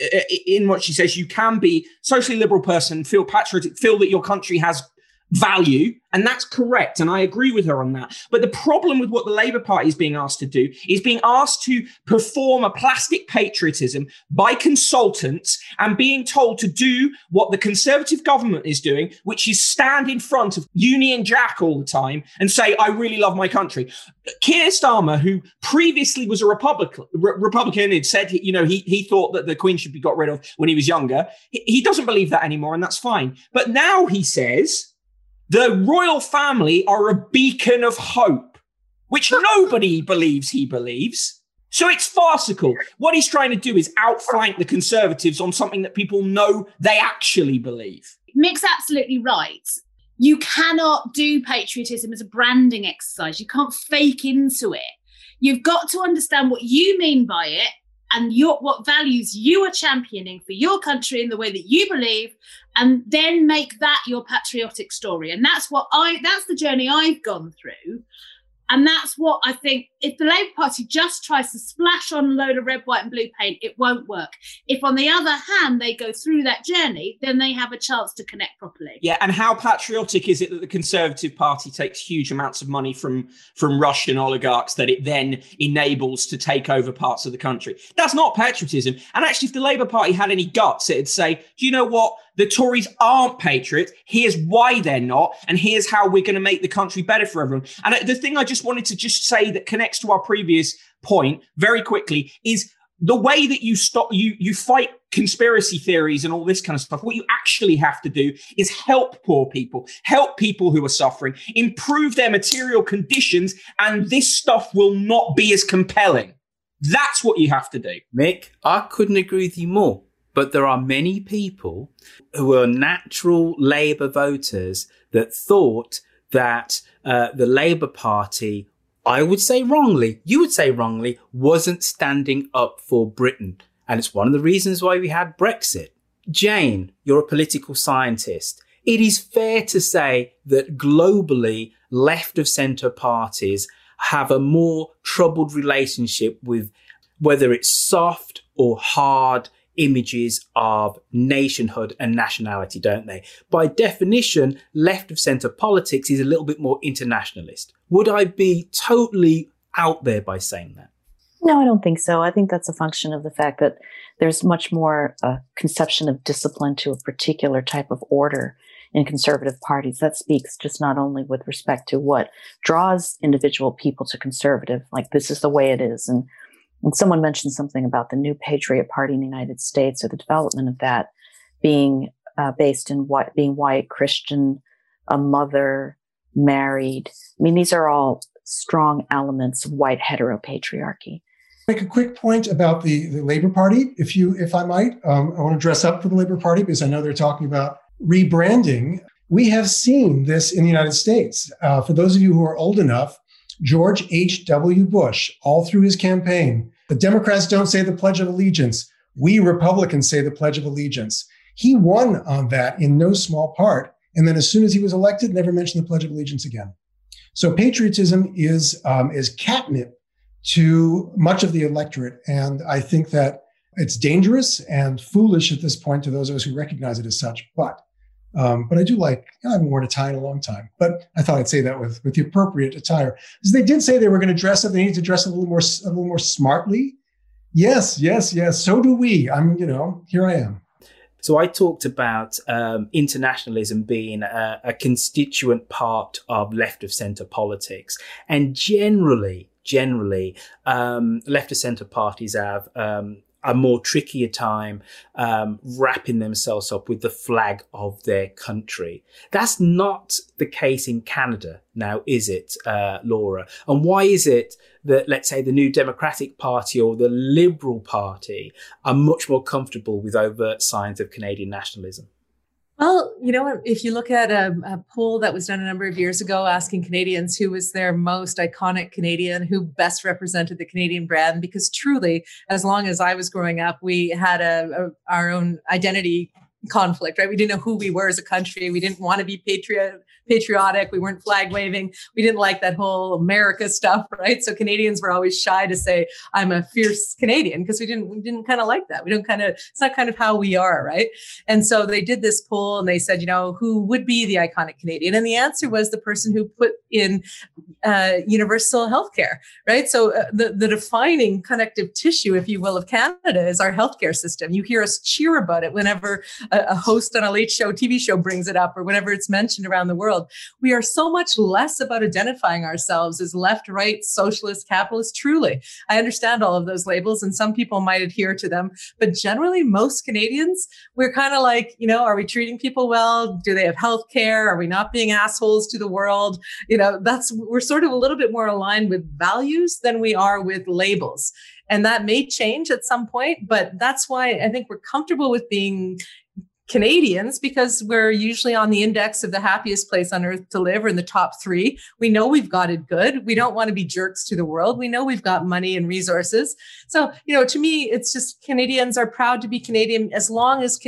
in what she says. You can be socially liberal person, feel patriotic, feel that your country has value, and that's correct, and I agree with her on that. But the problem with what the Labour Party is being asked to do is being asked to perform a plastic patriotism by consultants and being told to do what the Conservative government is doing, which is stand in front of Union Jack all the time and say, I really love my country. Keir Starmer, who previously was a Republican and said, he thought that the Queen should be got rid of when he was younger. He doesn't believe that anymore, and that's fine. But now he says the royal family are a beacon of hope, which nobody believes he believes. So it's farcical. What he's trying to do is outflank the Conservatives on something that people know they actually believe. Mick's absolutely right. You cannot do patriotism as a branding exercise. You can't fake into it. You've got to understand what you mean by it and what values you are championing for your country in the way that you believe, and then make that your patriotic story. And that's the journey I've gone through. And that's what I think, if the Labour Party just tries to splash on a load of red, white and blue paint, it won't work. If, on the other hand, they go through that journey, then they have a chance to connect properly. Yeah, and how patriotic is it that the Conservative Party takes huge amounts of money from Russian oligarchs that it then enables to take over parts of the country? That's not patriotism. And actually, if the Labour Party had any guts, it'd say, do you know what? The Tories aren't patriots. Here's why they're not. And here's how we're going to make the country better for everyone. And the thing I just wanted to just say that connects to our previous point very quickly is the way that you fight conspiracy theories and all this kind of stuff. What you actually have to do is help poor people, help people who are suffering, improve their material conditions, and this stuff will not be as compelling. That's what you have to do. Mick, I couldn't agree with you more. But there are many people who are natural Labour voters that thought that the Labour Party, I would say wrongly, you would say wrongly, wasn't standing up for Britain. And it's one of the reasons why we had Brexit. Jane, you're a political scientist. It is fair to say that globally, left of centre parties have a more troubled relationship with whether it's soft or hard images of nationhood and nationality, don't they? By definition, left of centre politics is a little bit more internationalist. Would I be totally out there by saying that? No, I don't think so. I think that's a function of the fact that there's much more conception of discipline to a particular type of order in conservative parties. That speaks just not only with respect to what draws individual people to conservative, like this is the way it is, and someone mentioned something about the New Patriot Party in the United States, or the development of that being based in being white, Christian, a mother, married. I mean, these are all strong elements of white heteropatriarchy. Make a quick point about the Labour Party, if I might. I want to dress up for the Labour Party because I know they're talking about rebranding. We have seen this in the United States. For those of you who are old enough, George H.W. Bush, all through his campaign, the Democrats don't say the Pledge of Allegiance. We Republicans say the Pledge of Allegiance. He won on that in no small part. And then as soon as he was elected, never mentioned the Pledge of Allegiance again. So patriotism is catnip to much of the electorate. And I think that it's dangerous and foolish at this point to those of us who recognize it as such. But I do I haven't worn a tie in a long time, but I thought I'd say that with the appropriate attire. Because they did say they were going to dress up. They need to dress a little more smartly. Yes. So do we. Here I am. So I talked about internationalism being a constituent part of left of centre politics. And generally, left of centre parties have a more trickier time wrapping themselves up with the flag of their country. That's not the case in Canada now, is it, Laura? And why is it that, let's say, the New Democratic Party or the Liberal Party are much more comfortable with overt signs of Canadian nationalism? Well, you know, if you look at a poll that was done a number of years ago asking Canadians who was their most iconic Canadian, who best represented the Canadian brand, because truly, as long as I was growing up, we had our own identity conflict, right? We didn't know who we were as a country. We didn't want to be patriotic. We weren't flag waving. We didn't like that whole America stuff, right? So Canadians were always shy to say, I'm a fierce Canadian, because we didn't kind of like that. It's not kind of how we are, right? And so they did this poll and they said, you know, who would be the iconic Canadian? And the answer was the person who put in universal healthcare, right? So the defining connective tissue, if you will, of Canada is our healthcare system. You hear us cheer about it whenever a host on a late show, TV show brings it up, or whenever it's mentioned around the world. We are so much less about identifying ourselves as left, right, socialist, capitalist. Truly, I understand all of those labels, and some people might adhere to them. But generally, most Canadians, we're kind of like, you know, are we treating people well? Do they have health care? Are we not being assholes to the world? You know, we're sort of a little bit more aligned with values than we are with labels. And that may change at some point, but that's why I think we're comfortable with being Canadians, because we're usually on the index of the happiest place on earth to live, or in the top 3. We know we've got it good. We don't want to be jerks to the world. We know we've got money and resources. So, you know, to me, it's just Canadians are proud to be Canadian as long as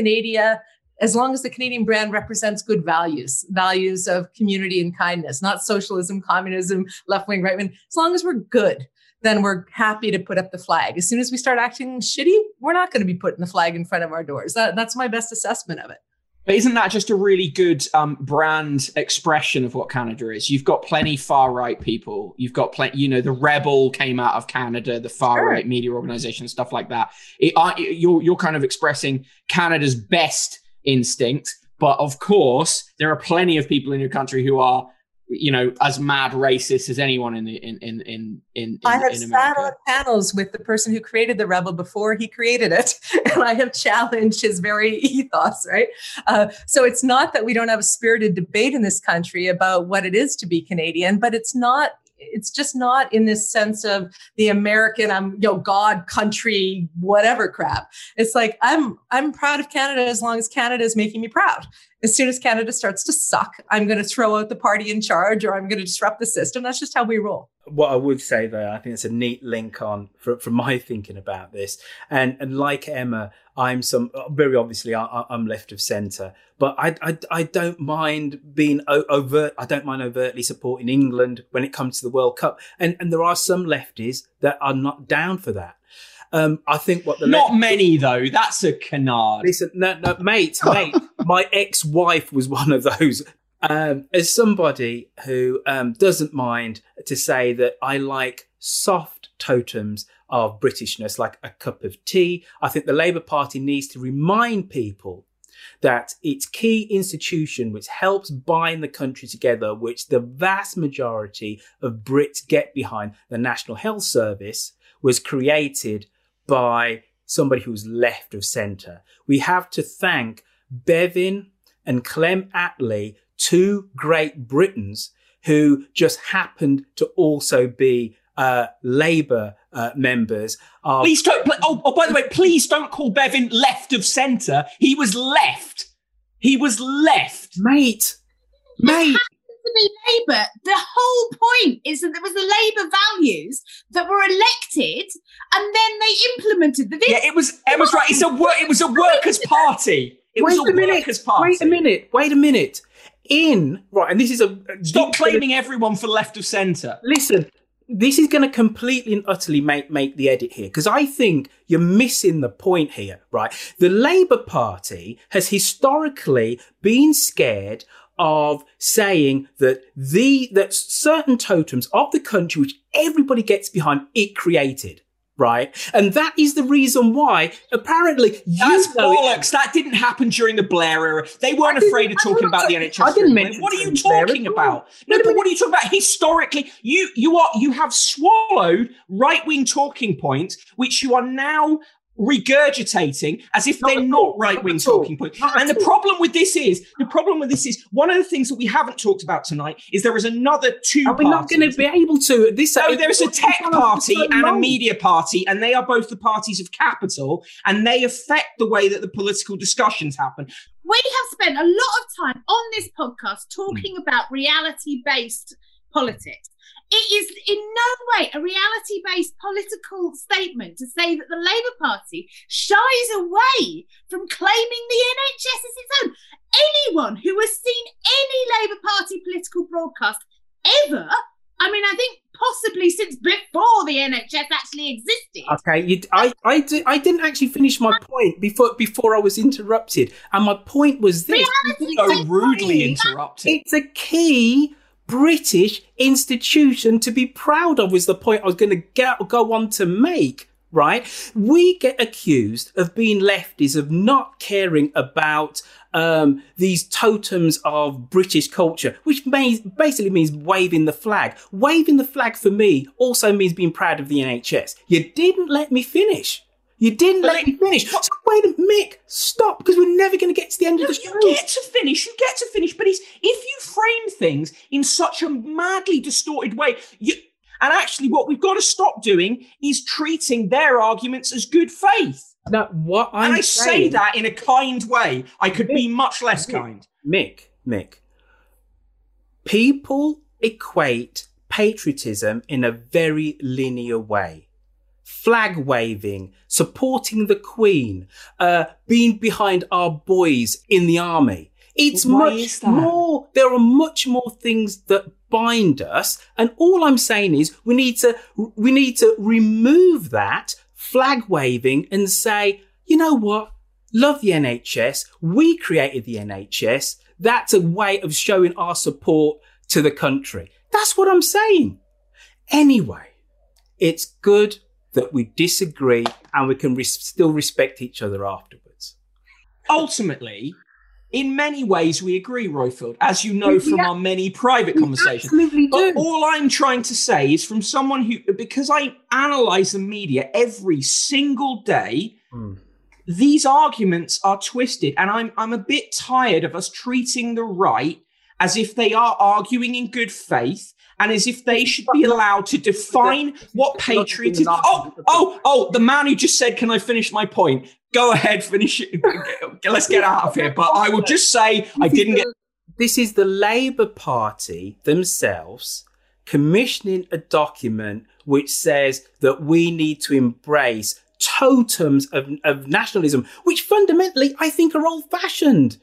the Canadian brand represents good values of community and kindness, not socialism, communism, left-wing, right-wing. As long as we're good, then we're happy to put up the flag. As soon as we start acting shitty, we're not going to be putting the flag in front of our doors. That's my best assessment of it. But isn't that just a really good brand expression of what Canada is? You've got plenty far-right people. You've got plenty, you know, the Rebel came out of Canada, the far-right media organization, stuff like that. You're kind of expressing Canada's best instinct. But of course, there are plenty of people in your country who are, you know, as mad racist as anyone in I have in sat on panels with the person who created the Rebel before he created it, and I have challenged his very ethos, right? So it's not that we don't have a spirited debate in this country about what it is to be Canadian, but it's just not in this sense of the American, God, country, whatever crap. It's like, I'm proud of Canada as long as Canada is making me proud. As soon as Canada starts to suck, I'm going to throw out the party in charge, or I'm going to disrupt the system. That's just how we roll. What I would say, though, I think it's a neat link on from my thinking about this. And like Emma, I'm left of centre, but I don't mind being overt. I don't mind overtly supporting England when it comes to the World Cup. And there are some lefties that are not down for that. I think not many though. That's a canard. Listen, no, mate. My ex-wife was one of those. As somebody who doesn't mind to say that I like soft totems of Britishness, like a cup of tea, I think the Labour Party needs to remind people that its key institution, which helps bind the country together, which the vast majority of Brits get behind, the National Health Service, was created by somebody who's left of centre. We have to thank Bevin and Clem Attlee, 2 Great Britons who just happened to also be Labour members. Please don't. By the way, please don't call Bevin left of centre. He was left. Mate. To be Labour. The whole point is that there was the Labour values that were elected, and then they implemented them. Yeah, Emma's right. It was a workers' party. Wait a minute. And this is stop claiming everyone for left of centre. Listen, this is going to completely and utterly make the edit here, because I think you're missing the point here, right? The Labour Party has historically been scared of saying that that certain totems of the country, which everybody gets behind, it created. Right. And that is the reason why apparently that's bollocks. That didn't happen during the Blair era. They weren't afraid of talking about the NHS. I didn't mention. What are you talking about? No, but what are you talking about? Historically, you have swallowed right-wing talking points, which you are now regurgitating as if they're not right-wing talking points. And the problem with this is, one of the things that we haven't talked about tonight is there is another two parties. We're not going to be able to. There's a tech party and a media party, and they are both the parties of capital, and they affect the way that the political discussions happen. We have spent a lot of time on this podcast talking about reality-based politics. It is in no way a reality-based political statement to say that the Labour Party shies away from claiming the NHS as its own. Anyone who has seen any Labour Party political broadcast ever, I think possibly since before the NHS actually existed. Okay, I didn't actually finish my point before I was interrupted, and my point was this: so rudely interrupted. It's a key British institution to be proud of, was the point I was going to go on to make, right? We get accused of being lefties, of not caring about these totems of British culture, which basically means waving the flag. Waving the flag for me also means being proud of the NHS. You didn't let me finish. So wait a minute, Mick, stop, because we're never going to get to the end of the show. You get to finish, but if you frame things in such a madly distorted way, and actually what we've got to stop doing is treating their arguments as good faith. Now, I say that in a kind way. I could be much less kind. Mick, people equate patriotism in a very linear way. Flag waving, supporting the Queen, being behind our boys in the army. It's much more. There are much more things that bind us, and all I'm saying is we need to remove that flag waving and say, you know what? Love the NHS. We created the NHS. That's a way of showing our support to the country. That's what I'm saying. Anyway, it's good that we disagree and we can still respect each other afterwards. Ultimately, in many ways, we agree, Roifield, as you know from our many private conversations. But all I'm trying to say is from someone who, because I analyse the media every single day, these arguments are twisted. And I'm a bit tired of us treating the right as if they are arguing in good faith, and as if they should be allowed to define what patriotism. Oh! The man who just said, "Can I finish my point?" Go ahead, finish it. Let's get out of here. But I will just say, I didn't get. This is the Labour Party themselves commissioning a document which says that we need to embrace totems of nationalism, which fundamentally I think are old-fashioned.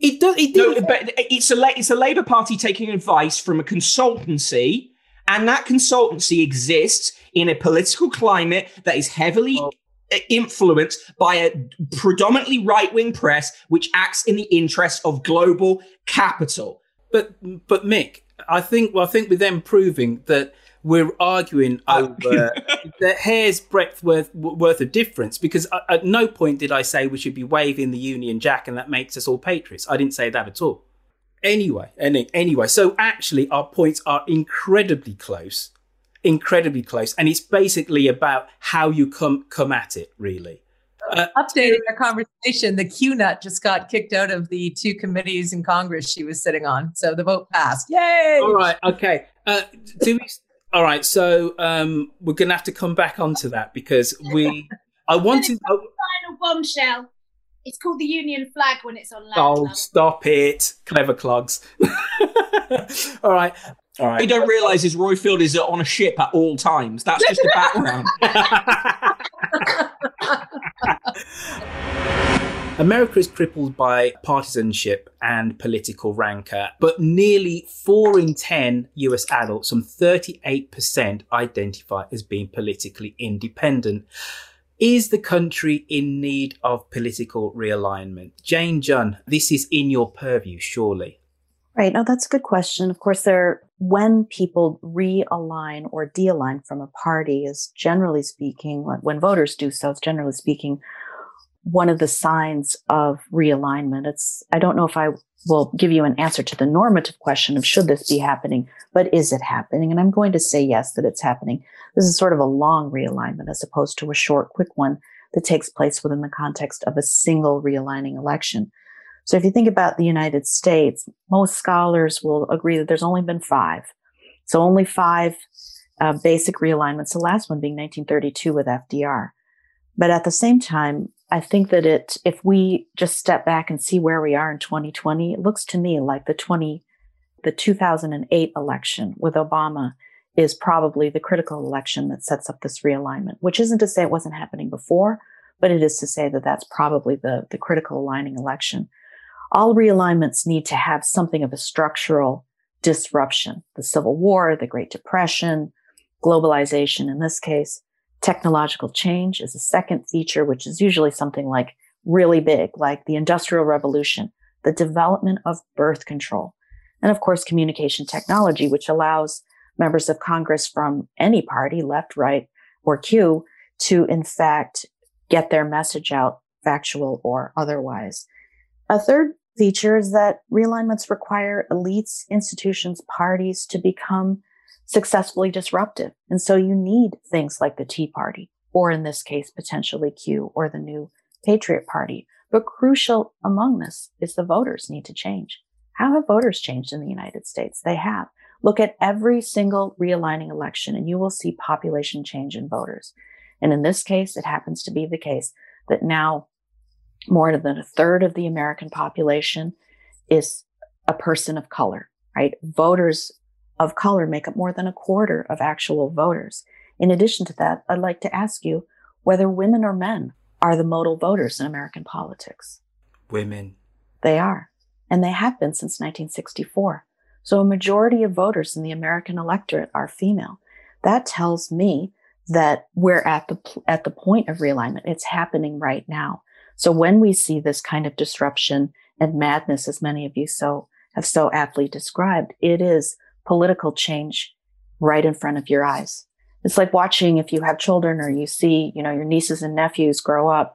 It's a Labour Party taking advice from a consultancy, and that consultancy exists in a political climate that is heavily influenced by a predominantly right-wing press, which acts in the interest of global capital. But Mick, I think with them proving that we're arguing over the hair's breadth worth of difference, because at no point did I say we should be waving the Union Jack and that makes us all patriots. I didn't say that at all. Anyway, so actually our points are incredibly close, and it's basically about how you come at it, really. Updating our conversation, the Q-Nut just got kicked out of the two committees in Congress she was sitting on, so the vote passed. Yay! All right, okay. All right, so we're going to have to come back onto that because I want to. Final bombshell. It's called the Union flag when it's on land. Oh, stop it, clever clogs. All right. What you don't realise is Roifield is on a ship at all times. That's just the background. America is crippled by partisanship and political rancor, but nearly 4 in 10 US adults, some 38%, identify as being politically independent. Is the country in need of political realignment? Jane Junn, this is in your purview, surely. Right. No, that's a good question. Of course, when people realign or de-align from a party is generally speaking, when voters do so, it's generally speaking, one of the signs of realignment. I don't know if I will give you an answer to the normative question of should this be happening, but is it happening? And I'm going to say yes, that it's happening. This is sort of a long realignment as opposed to a short, quick one that takes place within the context of a single realigning election. So if you think about the United States, most scholars will agree that there's only been 5. So only 5 basic realignments, the last one being 1932 with FDR. But at the same time, I think that if we just step back and see where we are in 2020, it looks to me like the 2008 election with Obama is probably the critical election that sets up this realignment, which isn't to say it wasn't happening before, but it is to say that that's probably the critical aligning election. All realignments need to have something of a structural disruption. The Civil War, the Great Depression, globalization in this case, technological change is a second feature, which is usually something like really big, like the Industrial Revolution, the development of birth control, and of course, communication technology, which allows members of Congress from any party, left, right, or Q, to in fact get their message out, factual or otherwise. A third feature is that realignments require elites, institutions, parties to become successfully disruptive. And so you need things like the Tea Party, or in this case, potentially Q, or the new Patriot Party. But crucial among this is the voters need to change. How have voters changed in the United States? They have. Look at every single realigning election and you will see population change in voters. And in this case, it happens to be the case that now more than a third of the American population is a person of color, right? Voters of color make up more than a quarter of actual voters. In addition to that, I'd like to ask you whether women or men are the modal voters in American politics. Women. They are. And they have been since 1964. So a majority of voters in the American electorate are female. That tells me that we're at the point of realignment. It's happening right now. So when we see this kind of disruption and madness, as many of you have so aptly described, it is political change right in front of your eyes. It's like watching, if you have children or you see, your nieces and nephews grow up,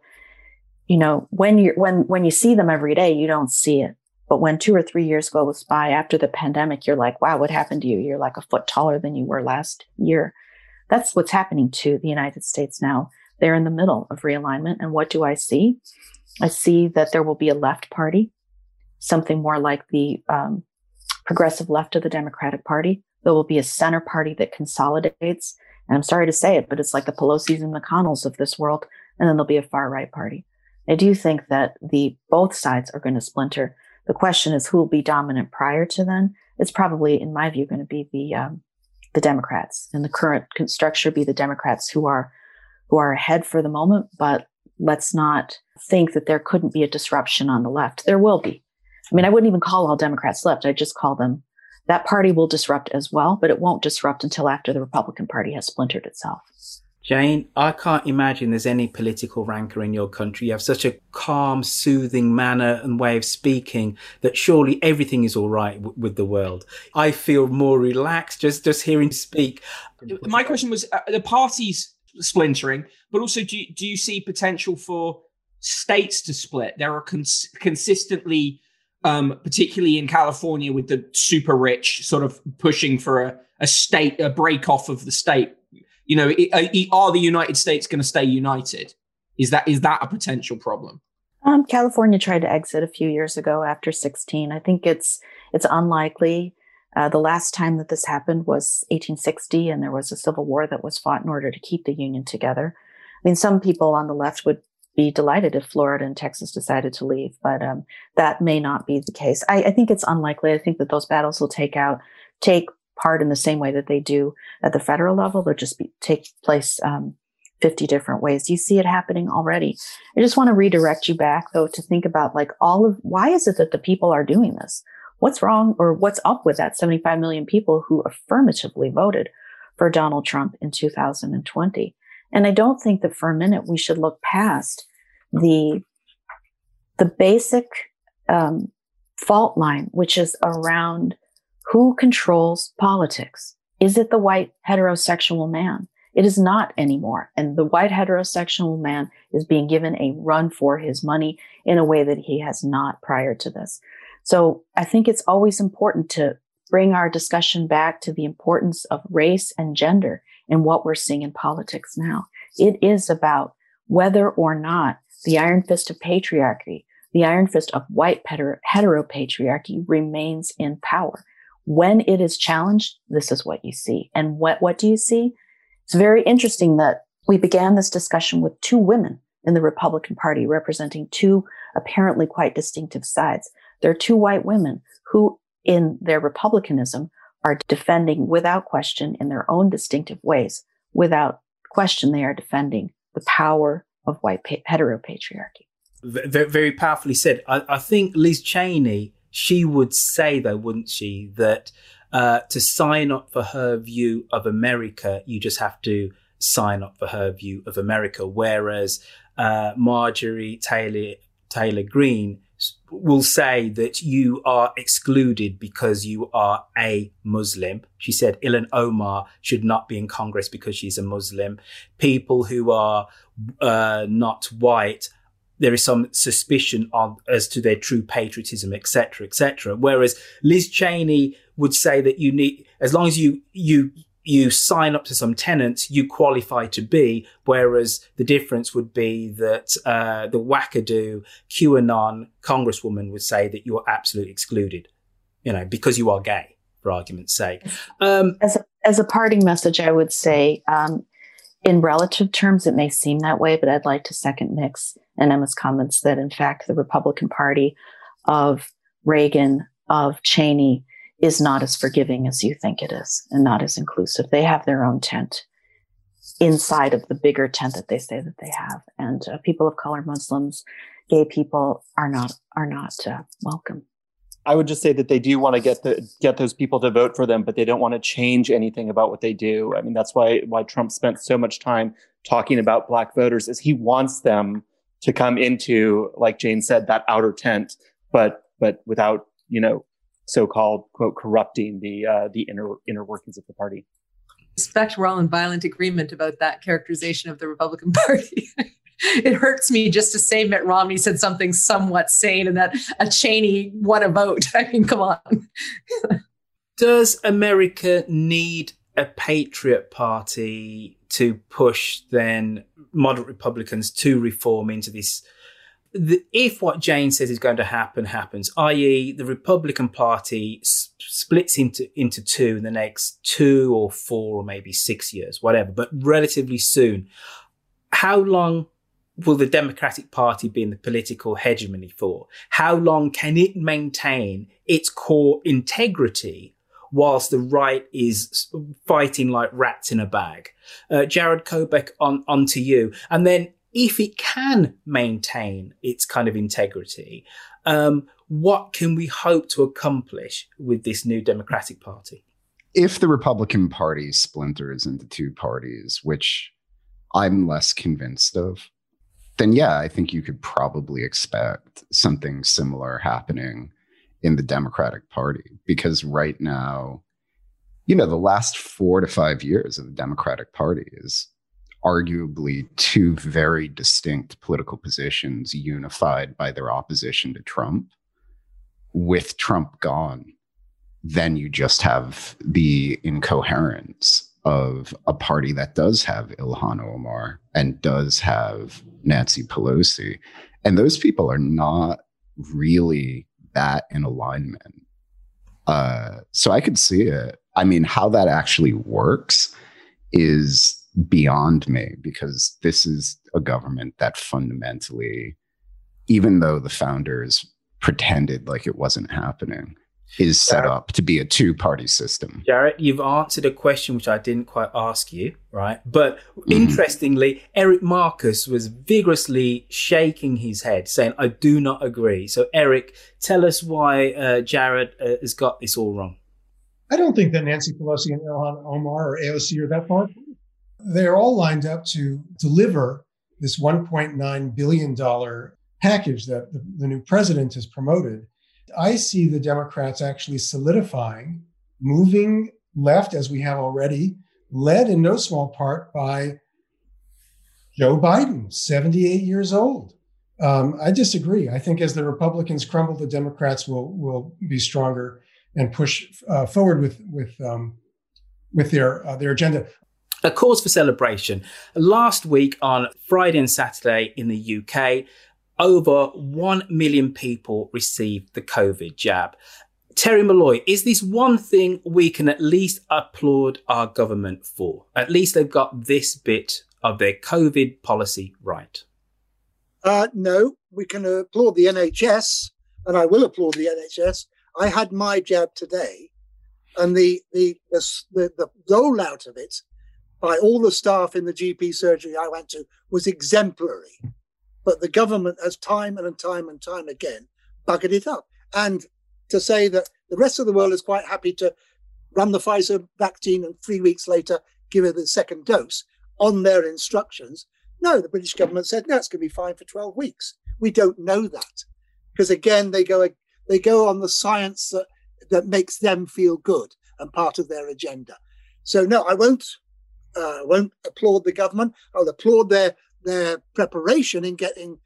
when you see them every day, you don't see it. But when 2 or 3 years goes by after the pandemic, you're like, wow, what happened to you? You're like a foot taller than you were last year. That's what's happening to the United States now. They're in the middle of realignment. And what do I see? I see that there will be a left party, something more like the progressive left of the Democratic Party. There will be a center party that consolidates. And I'm sorry to say it, but it's like the Pelosi's and McConnells of this world. And then there'll be a far right party. I do think that both sides are going to splinter. The question is who will be dominant prior to then. It's probably, in my view, going to be the Democrats. And the current structure be the Democrats who are ahead for the moment. But let's not think that there couldn't be a disruption on the left. There will be. I mean, I wouldn't even call all Democrats left. I just call them, that party will disrupt as well, but it won't disrupt until after the Republican Party has splintered itself. Jane, I can't imagine there's any political rancor in your country. You have such a calm, soothing manner and way of speaking that surely everything is all right with the world. I feel more relaxed just hearing you speak. My question was, the parties splintering, but also do you see potential for states to split? There are consistently, particularly in California with the super rich sort of pushing for a break off of the state. Are the United States going to stay united? Is that a potential problem? California tried to exit a few years ago after 16. I think it's unlikely. The last time that this happened was 1860, and there was a civil war that was fought in order to keep the Union together. I mean, some people on the left would be delighted if Florida and Texas decided to leave, but that may not be the case. I think it's unlikely. I think that those battles will take part in the same way that they do at the federal level. They'll just take place 50 different ways. You see it happening already. I just want to redirect you back, though, to think about why is it that the people are doing this? What's wrong or what's up with that 75 million people who affirmatively voted for Donald Trump in 2020? And I don't think that for a minute we should look past the basic fault line, which is around who controls politics. Is it the white heterosexual man? It is not anymore. And the white heterosexual man is being given a run for his money in a way that he has not prior to this. So I think it's always important to bring our discussion back to the importance of race and gender in what we're seeing in politics now. It is about whether or not the iron fist of patriarchy, the iron fist of white heteropatriarchy remains in power. When it is challenged, this is what you see. And what do you see? It's very interesting that we began this discussion with two women in the Republican Party representing two apparently quite distinctive sides. There are two white women who, in their republicanism, are defending without question in their own distinctive ways. Without question, they are defending the power of white heteropatriarchy. Very, very powerfully said. I think Liz Cheney, she would say, though, wouldn't she, that to sign up for her view of America, you just have to sign up for her view of America. Whereas Marjorie Taylor Greene will say that you are excluded because you are a Muslim. She said Ilhan Omar should not be in Congress because she's a Muslim. People who are not white, there is some suspicion as to their true patriotism, etc., etc. Whereas Liz Cheney would say that you need, as long as you sign up to some tenets, you qualify to be, whereas the difference would be that the wackadoo QAnon congresswoman would say that you are absolutely excluded, because you are gay, for argument's sake. As a parting message, I would say, in relative terms, it may seem that way, but I'd like to second Nick's and Emma's comments that, in fact, the Republican Party of Reagan, of Cheney, is not as forgiving as you think it is and not as inclusive. They have their own tent inside of the bigger tent that they say that they have. And people of color, Muslims, gay people are not welcome. I would just say that they do want to get those people to vote for them, but they don't want to change anything about what they do. I mean, that's why Trump spent so much time talking about Black voters, is he wants them to come into, like Jane said, that outer tent, but without, so-called, quote, corrupting the inner workings of the party. I suspect we're all in violent agreement about that characterization of the Republican Party. It hurts me just to say Mitt Romney said something somewhat sane and that a Cheney won a vote. I mean, come on. Does America need a patriot party to push then moderate Republicans to reform into this? If what Jane says is going to happen happens, i.e. the Republican Party splits into two in the next 2 or 4 or maybe 6 years, whatever, but relatively soon, how long will the Democratic Party be in the political hegemony for? How long can it maintain its core integrity whilst the right is fighting like rats in a bag? Jared Kobek, on to you. And then if it can maintain its kind of integrity, what can we hope to accomplish with this new Democratic Party? If the Republican Party splinters into two parties, which I'm less convinced of, then yeah, I think you could probably expect something similar happening in the Democratic Party. Because right now, the last 4 to 5 years of the Democratic Party is arguably two very distinct political positions unified by their opposition to Trump. With Trump gone, then you just have the incoherence of a party that does have Ilhan Omar and does have Nancy Pelosi. And those people are not really that in alignment. So I could see it. I mean, how that actually works is beyond me, because this is a government that fundamentally, even though the founders pretended like it wasn't happening, is set up to be a two-party system. Jarrett, you've answered a question which I didn't quite ask you, right? But interestingly, Eric Marcus was vigorously shaking his head, saying, I do not agree. So Eric, tell us why Jared has got this all wrong. I don't think that Nancy Pelosi and Ilhan Omar or AOC are that far. They're all lined up to deliver this $1.9 billion package that the new president has promoted. I see the Democrats actually solidifying, moving left as we have already, led in no small part by Joe Biden, 78 years old. I disagree. I think as the Republicans crumble, the Democrats will be stronger and push forward with their agenda. A cause for celebration. Last week on Friday and Saturday in the UK, over 1 million people received the COVID jab. Terry Molloy, is this one thing we can at least applaud our government for? At least they've got this bit of their COVID policy right. No, we can applaud the NHS, and I will applaud the NHS. I had my jab today, and the rollout of it by all the staff in the GP surgery I went to was exemplary. But the government has time and time again buggered it up. And to say that the rest of the world is quite happy to run the Pfizer vaccine and 3 weeks later give it the second dose on their instructions. No, the British government said, no, it's going to be fine for 12 weeks. We don't know that. Because again, they go on the science that makes them feel good and part of their agenda. So no, I won't applaud the government. I'll applaud their preparation in getting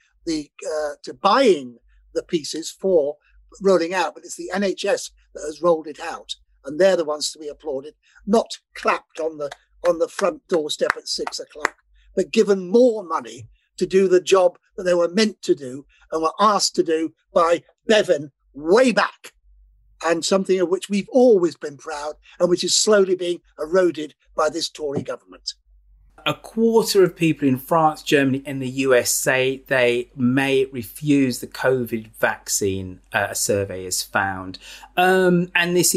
to buying the pieces for rolling out, but it's the NHS that has rolled it out, and they're the ones to be applauded, not clapped on the front doorstep at 6 o'clock, but given more money to do the job that they were meant to do and were asked to do by Bevan way back, and something of which we've always been proud and which is slowly being eroded by this Tory government. A quarter of people in France, Germany and the US say they may refuse the COVID vaccine, a survey has found. And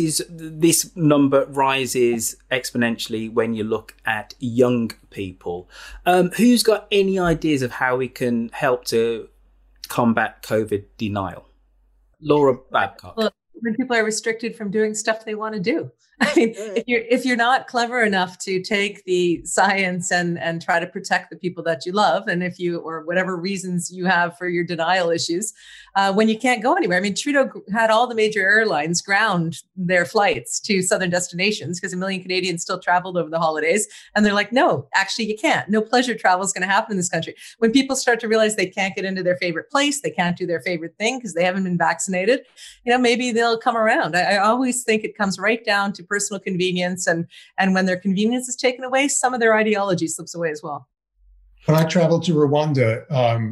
this number rises exponentially when you look at young people. Who's got any ideas of how we can help to combat COVID denial? Laura Babcock. Well, when people are restricted from doing stuff they want to do. I mean, if you're not clever enough to take the science and try to protect the people that you love, and if you, or whatever reasons you have for your denial issues, when you can't go anywhere. I mean, Trudeau had all the major airlines ground their flights to southern destinations because 1 million Canadians still traveled over the holidays. And they're like, no, actually you can't. No pleasure travel is going to happen in this country. When people start to realize they can't get into their favorite place, they can't do their favorite thing because they haven't been vaccinated, maybe they'll come around. I always think it comes right down to personal convenience, and when their convenience is taken away, some of their ideology slips away as well. When I traveled to Rwanda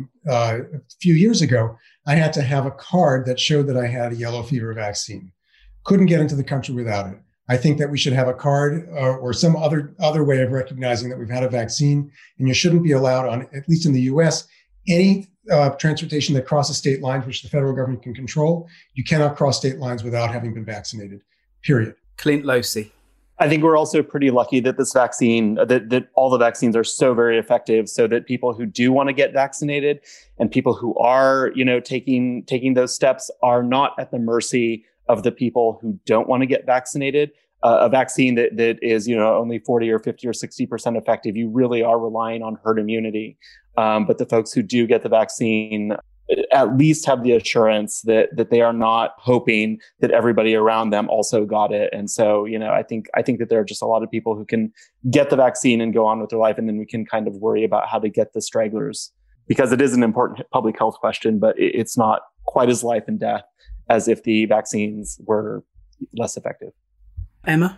a few years ago, I had to have a card that showed that I had a yellow fever vaccine. Couldn't get into the country without it. I think that we should have a card or some other way of recognizing that we've had a vaccine, and you shouldn't be allowed on, at least in the US, any transportation that crosses state lines, which the federal government can control. You cannot cross state lines without having been vaccinated, period. Clint Losey. I think we're also pretty lucky that this vaccine, that all the vaccines are so very effective, so that people who do want to get vaccinated and people who are, taking those steps are not at the mercy of the people who don't want to get vaccinated. A vaccine that is, only 40 or 50 or 60% effective, you really are relying on herd immunity. But the folks who do get the vaccine at least have the assurance that they are not hoping that everybody around them also got it. And so, I think that there are just a lot of people who can get the vaccine and go on with their life. And then we can kind of worry about how to get the stragglers, because it is an important public health question, but it's not quite as life and death as if the vaccines were less effective. Emma?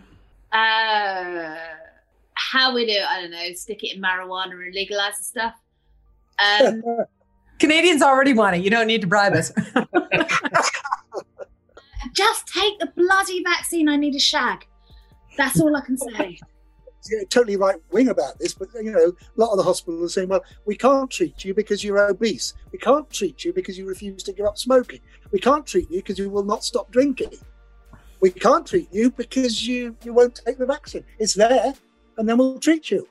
How we do it, I don't know, stick it in marijuana and legalize the stuff. Canadians already want it. You don't need to bribe us. Just take the bloody vaccine. I need a shag. That's all I can say. Totally right wing about this, but a lot of the hospitals are saying, well, we can't treat you because you're obese. We can't treat you because you refuse to give up smoking. We can't treat you because you will not stop drinking. We can't treat you because you won't take the vaccine. It's there, and then we'll treat you.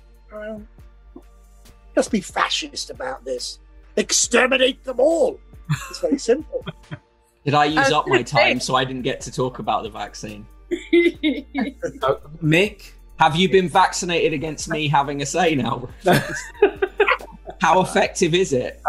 Just be fascist about this. Exterminate them all. It's very simple. Did I use up my time so I didn't get to talk about the vaccine? Mick? Have you been vaccinated against me having a say now? How effective is it?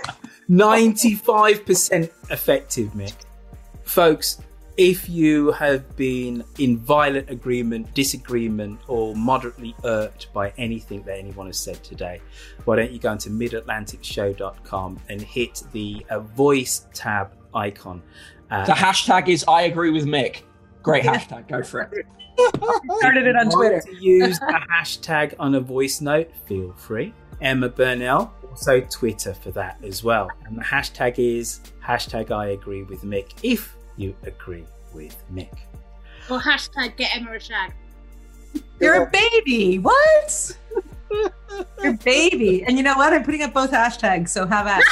95% effective, Mick. Folks, if you have been in violent agreement, disagreement, or moderately irked by anything that anyone has said today, why don't you go into midatlanticshow.com and hit the voice tab icon. The hashtag is I agree with Mick. Great hashtag. Go for it. Started it on Twitter. To use a hashtag on a voice note, feel free. Emma Burnell, also Twitter for that as well. And the hashtag is hashtag I agree with Mick, if you agree with Mick. Or hashtag get Emma a shag. You're a baby. What? You're a baby. And you know what? I'm putting up both hashtags, so have at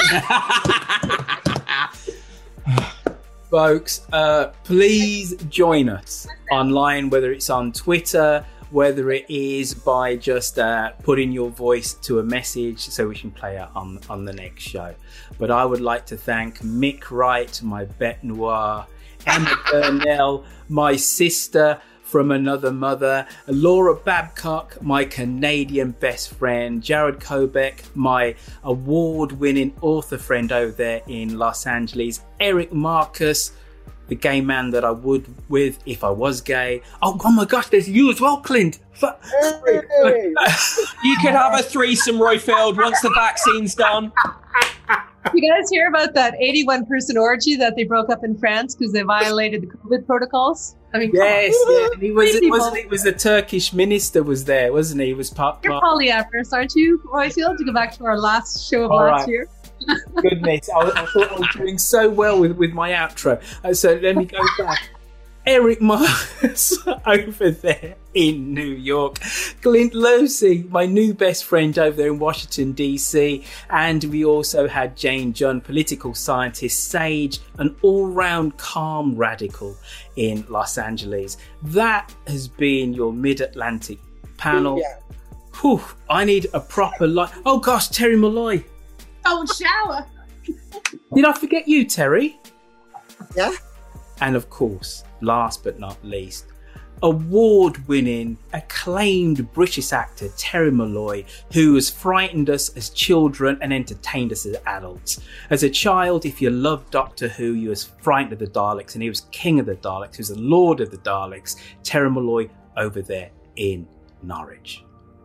it. Folks, please join us online, whether it's on Twitter, whether it is by just putting your voice to a message so we can play it on the next show. But I would like to thank Mick Wright, my bête noire, Emma Burnell, my sister from another mother, Laura Babcock, my Canadian best friend, Jared Kobeck, my award-winning author friend over there in Los Angeles, Eric Marcus, the gay man that I would with if I was gay. Oh my gosh, there's you as well, Clint. You could have a threesome, Royfield, once the vaccine's done. You guys hear about that 81-person orgy that they broke up in France because they violated the COVID protocols? I mean, yes, yeah. And he was the Turkish minister was there, wasn't he? He was part. You're polyamorous, aren't you, Royfield? To go back to our last show of last year. Goodness, I thought I was doing so well with my outro. So let me go back. Eric Mars over there in New York. Clint Lucy, my new best friend over there in Washington, D.C. And we also had Jane Junn, political scientist, sage, an all-round calm radical in Los Angeles. That has been your Mid-Atlantic panel. Yeah. Whew, I need a proper light. Oh gosh, Terry Malloy. Cold shower. Did I forget you, Terry? Yeah. And of course, last but not least, award-winning, acclaimed British actor Terry Malloy, who has frightened us as children and entertained us as adults. As a child, if you loved Doctor Who, you was frightened of the Daleks, and he was king of the Daleks, he was the lord of the Daleks. Terry Malloy over there in Norwich.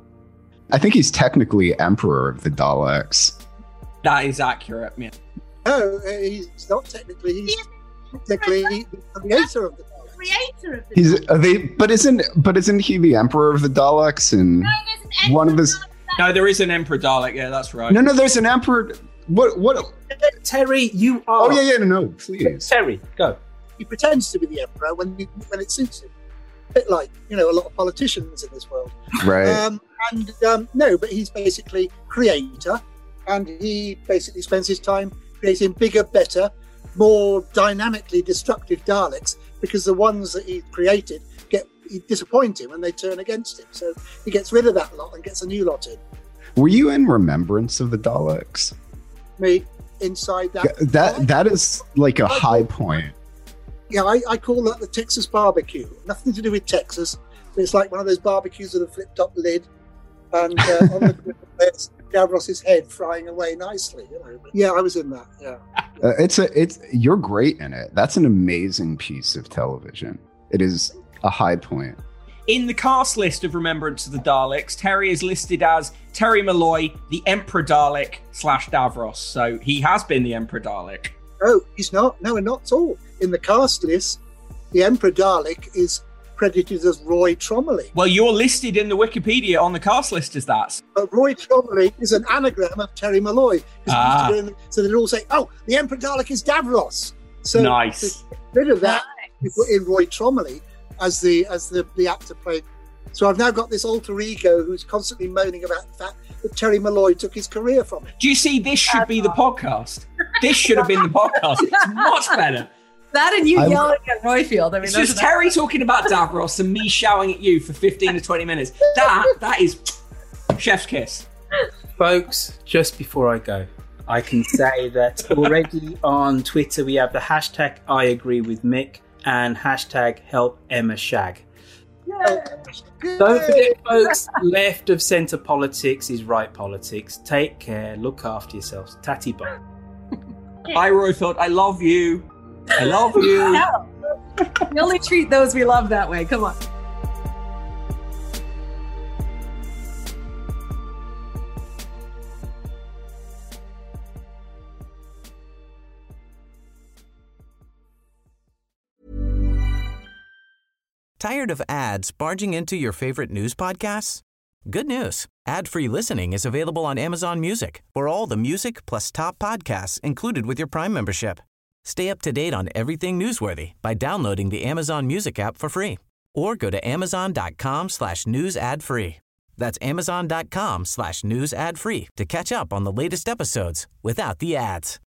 I think he's technically emperor of the Daleks. That is accurate, man. No, he's not technically. He's technically the creator of the Daleks. Creator of the Daleks. But isn't he the emperor of the Daleks? And one of his. No, there is an emperor Dalek. Yeah, that's right. No, there's an emperor. What? Terry, you are. Oh yeah, no, please. Terry, go. He pretends to be the emperor when it suits him. A bit like a lot of politicians in this world. Right. No, but he's basically creator. And he basically spends his time creating bigger, better, more dynamically destructive Daleks because the ones that he created disappoint him and they turn against him. So he gets rid of that lot and gets a new lot in. Were you in Remembrance of the Daleks? Me, inside that. That is like a high point. Yeah, I call that the Texas barbecue. Nothing to do with Texas. But it's like one of those barbecues with a flipped-up lid. And on the there's Davros's head frying away nicely. But yeah, I was in that. Yeah. You're great in it. That's an amazing piece of television. It is a high point. In the cast list of Remembrance of the Daleks, Terry is listed as Terry Malloy, the Emperor Dalek / Davros. So he has been the Emperor Dalek. Oh, he's not. No, not at all. In the cast list, the Emperor Dalek is credited as Roy Trommeley. Well, you're listed in the Wikipedia on the cast list as that. But Roy Trommeley is an anagram of Terry Malloy. So they'd all say, oh, the Emperor Dalek is Davros. So nice. To get rid of that, we put in Roy Trommeley as the actor played. So I've now got this alter ego who's constantly moaning about the fact that Terry Malloy took his career from him. Do you see, this should be the podcast. This should have been the podcast. It's much better. That and you yelling at Royfield. I mean, it's just Terry talking about Davros and me shouting at you for 15 to 20 minutes. That is chef's kiss. Folks, just before I go, I can say that already on Twitter we have the hashtag I agree with Mick and hashtag help Emma shag. Don't forget, folks, left of centre politics is right politics. Take care, look after yourselves. Tatty bye. Bye, Royfield. I love you. I love you. We only treat those we love that way. Come on. Tired of ads barging into your favorite news podcasts? Good news. Ad-free listening is available on Amazon Music for all the music plus top podcasts included with your Prime membership. Stay up to date on everything newsworthy by downloading the Amazon Music app for free or go to amazon.com/news ad free. That's amazon.com/news ad free to catch up on the latest episodes without the ads.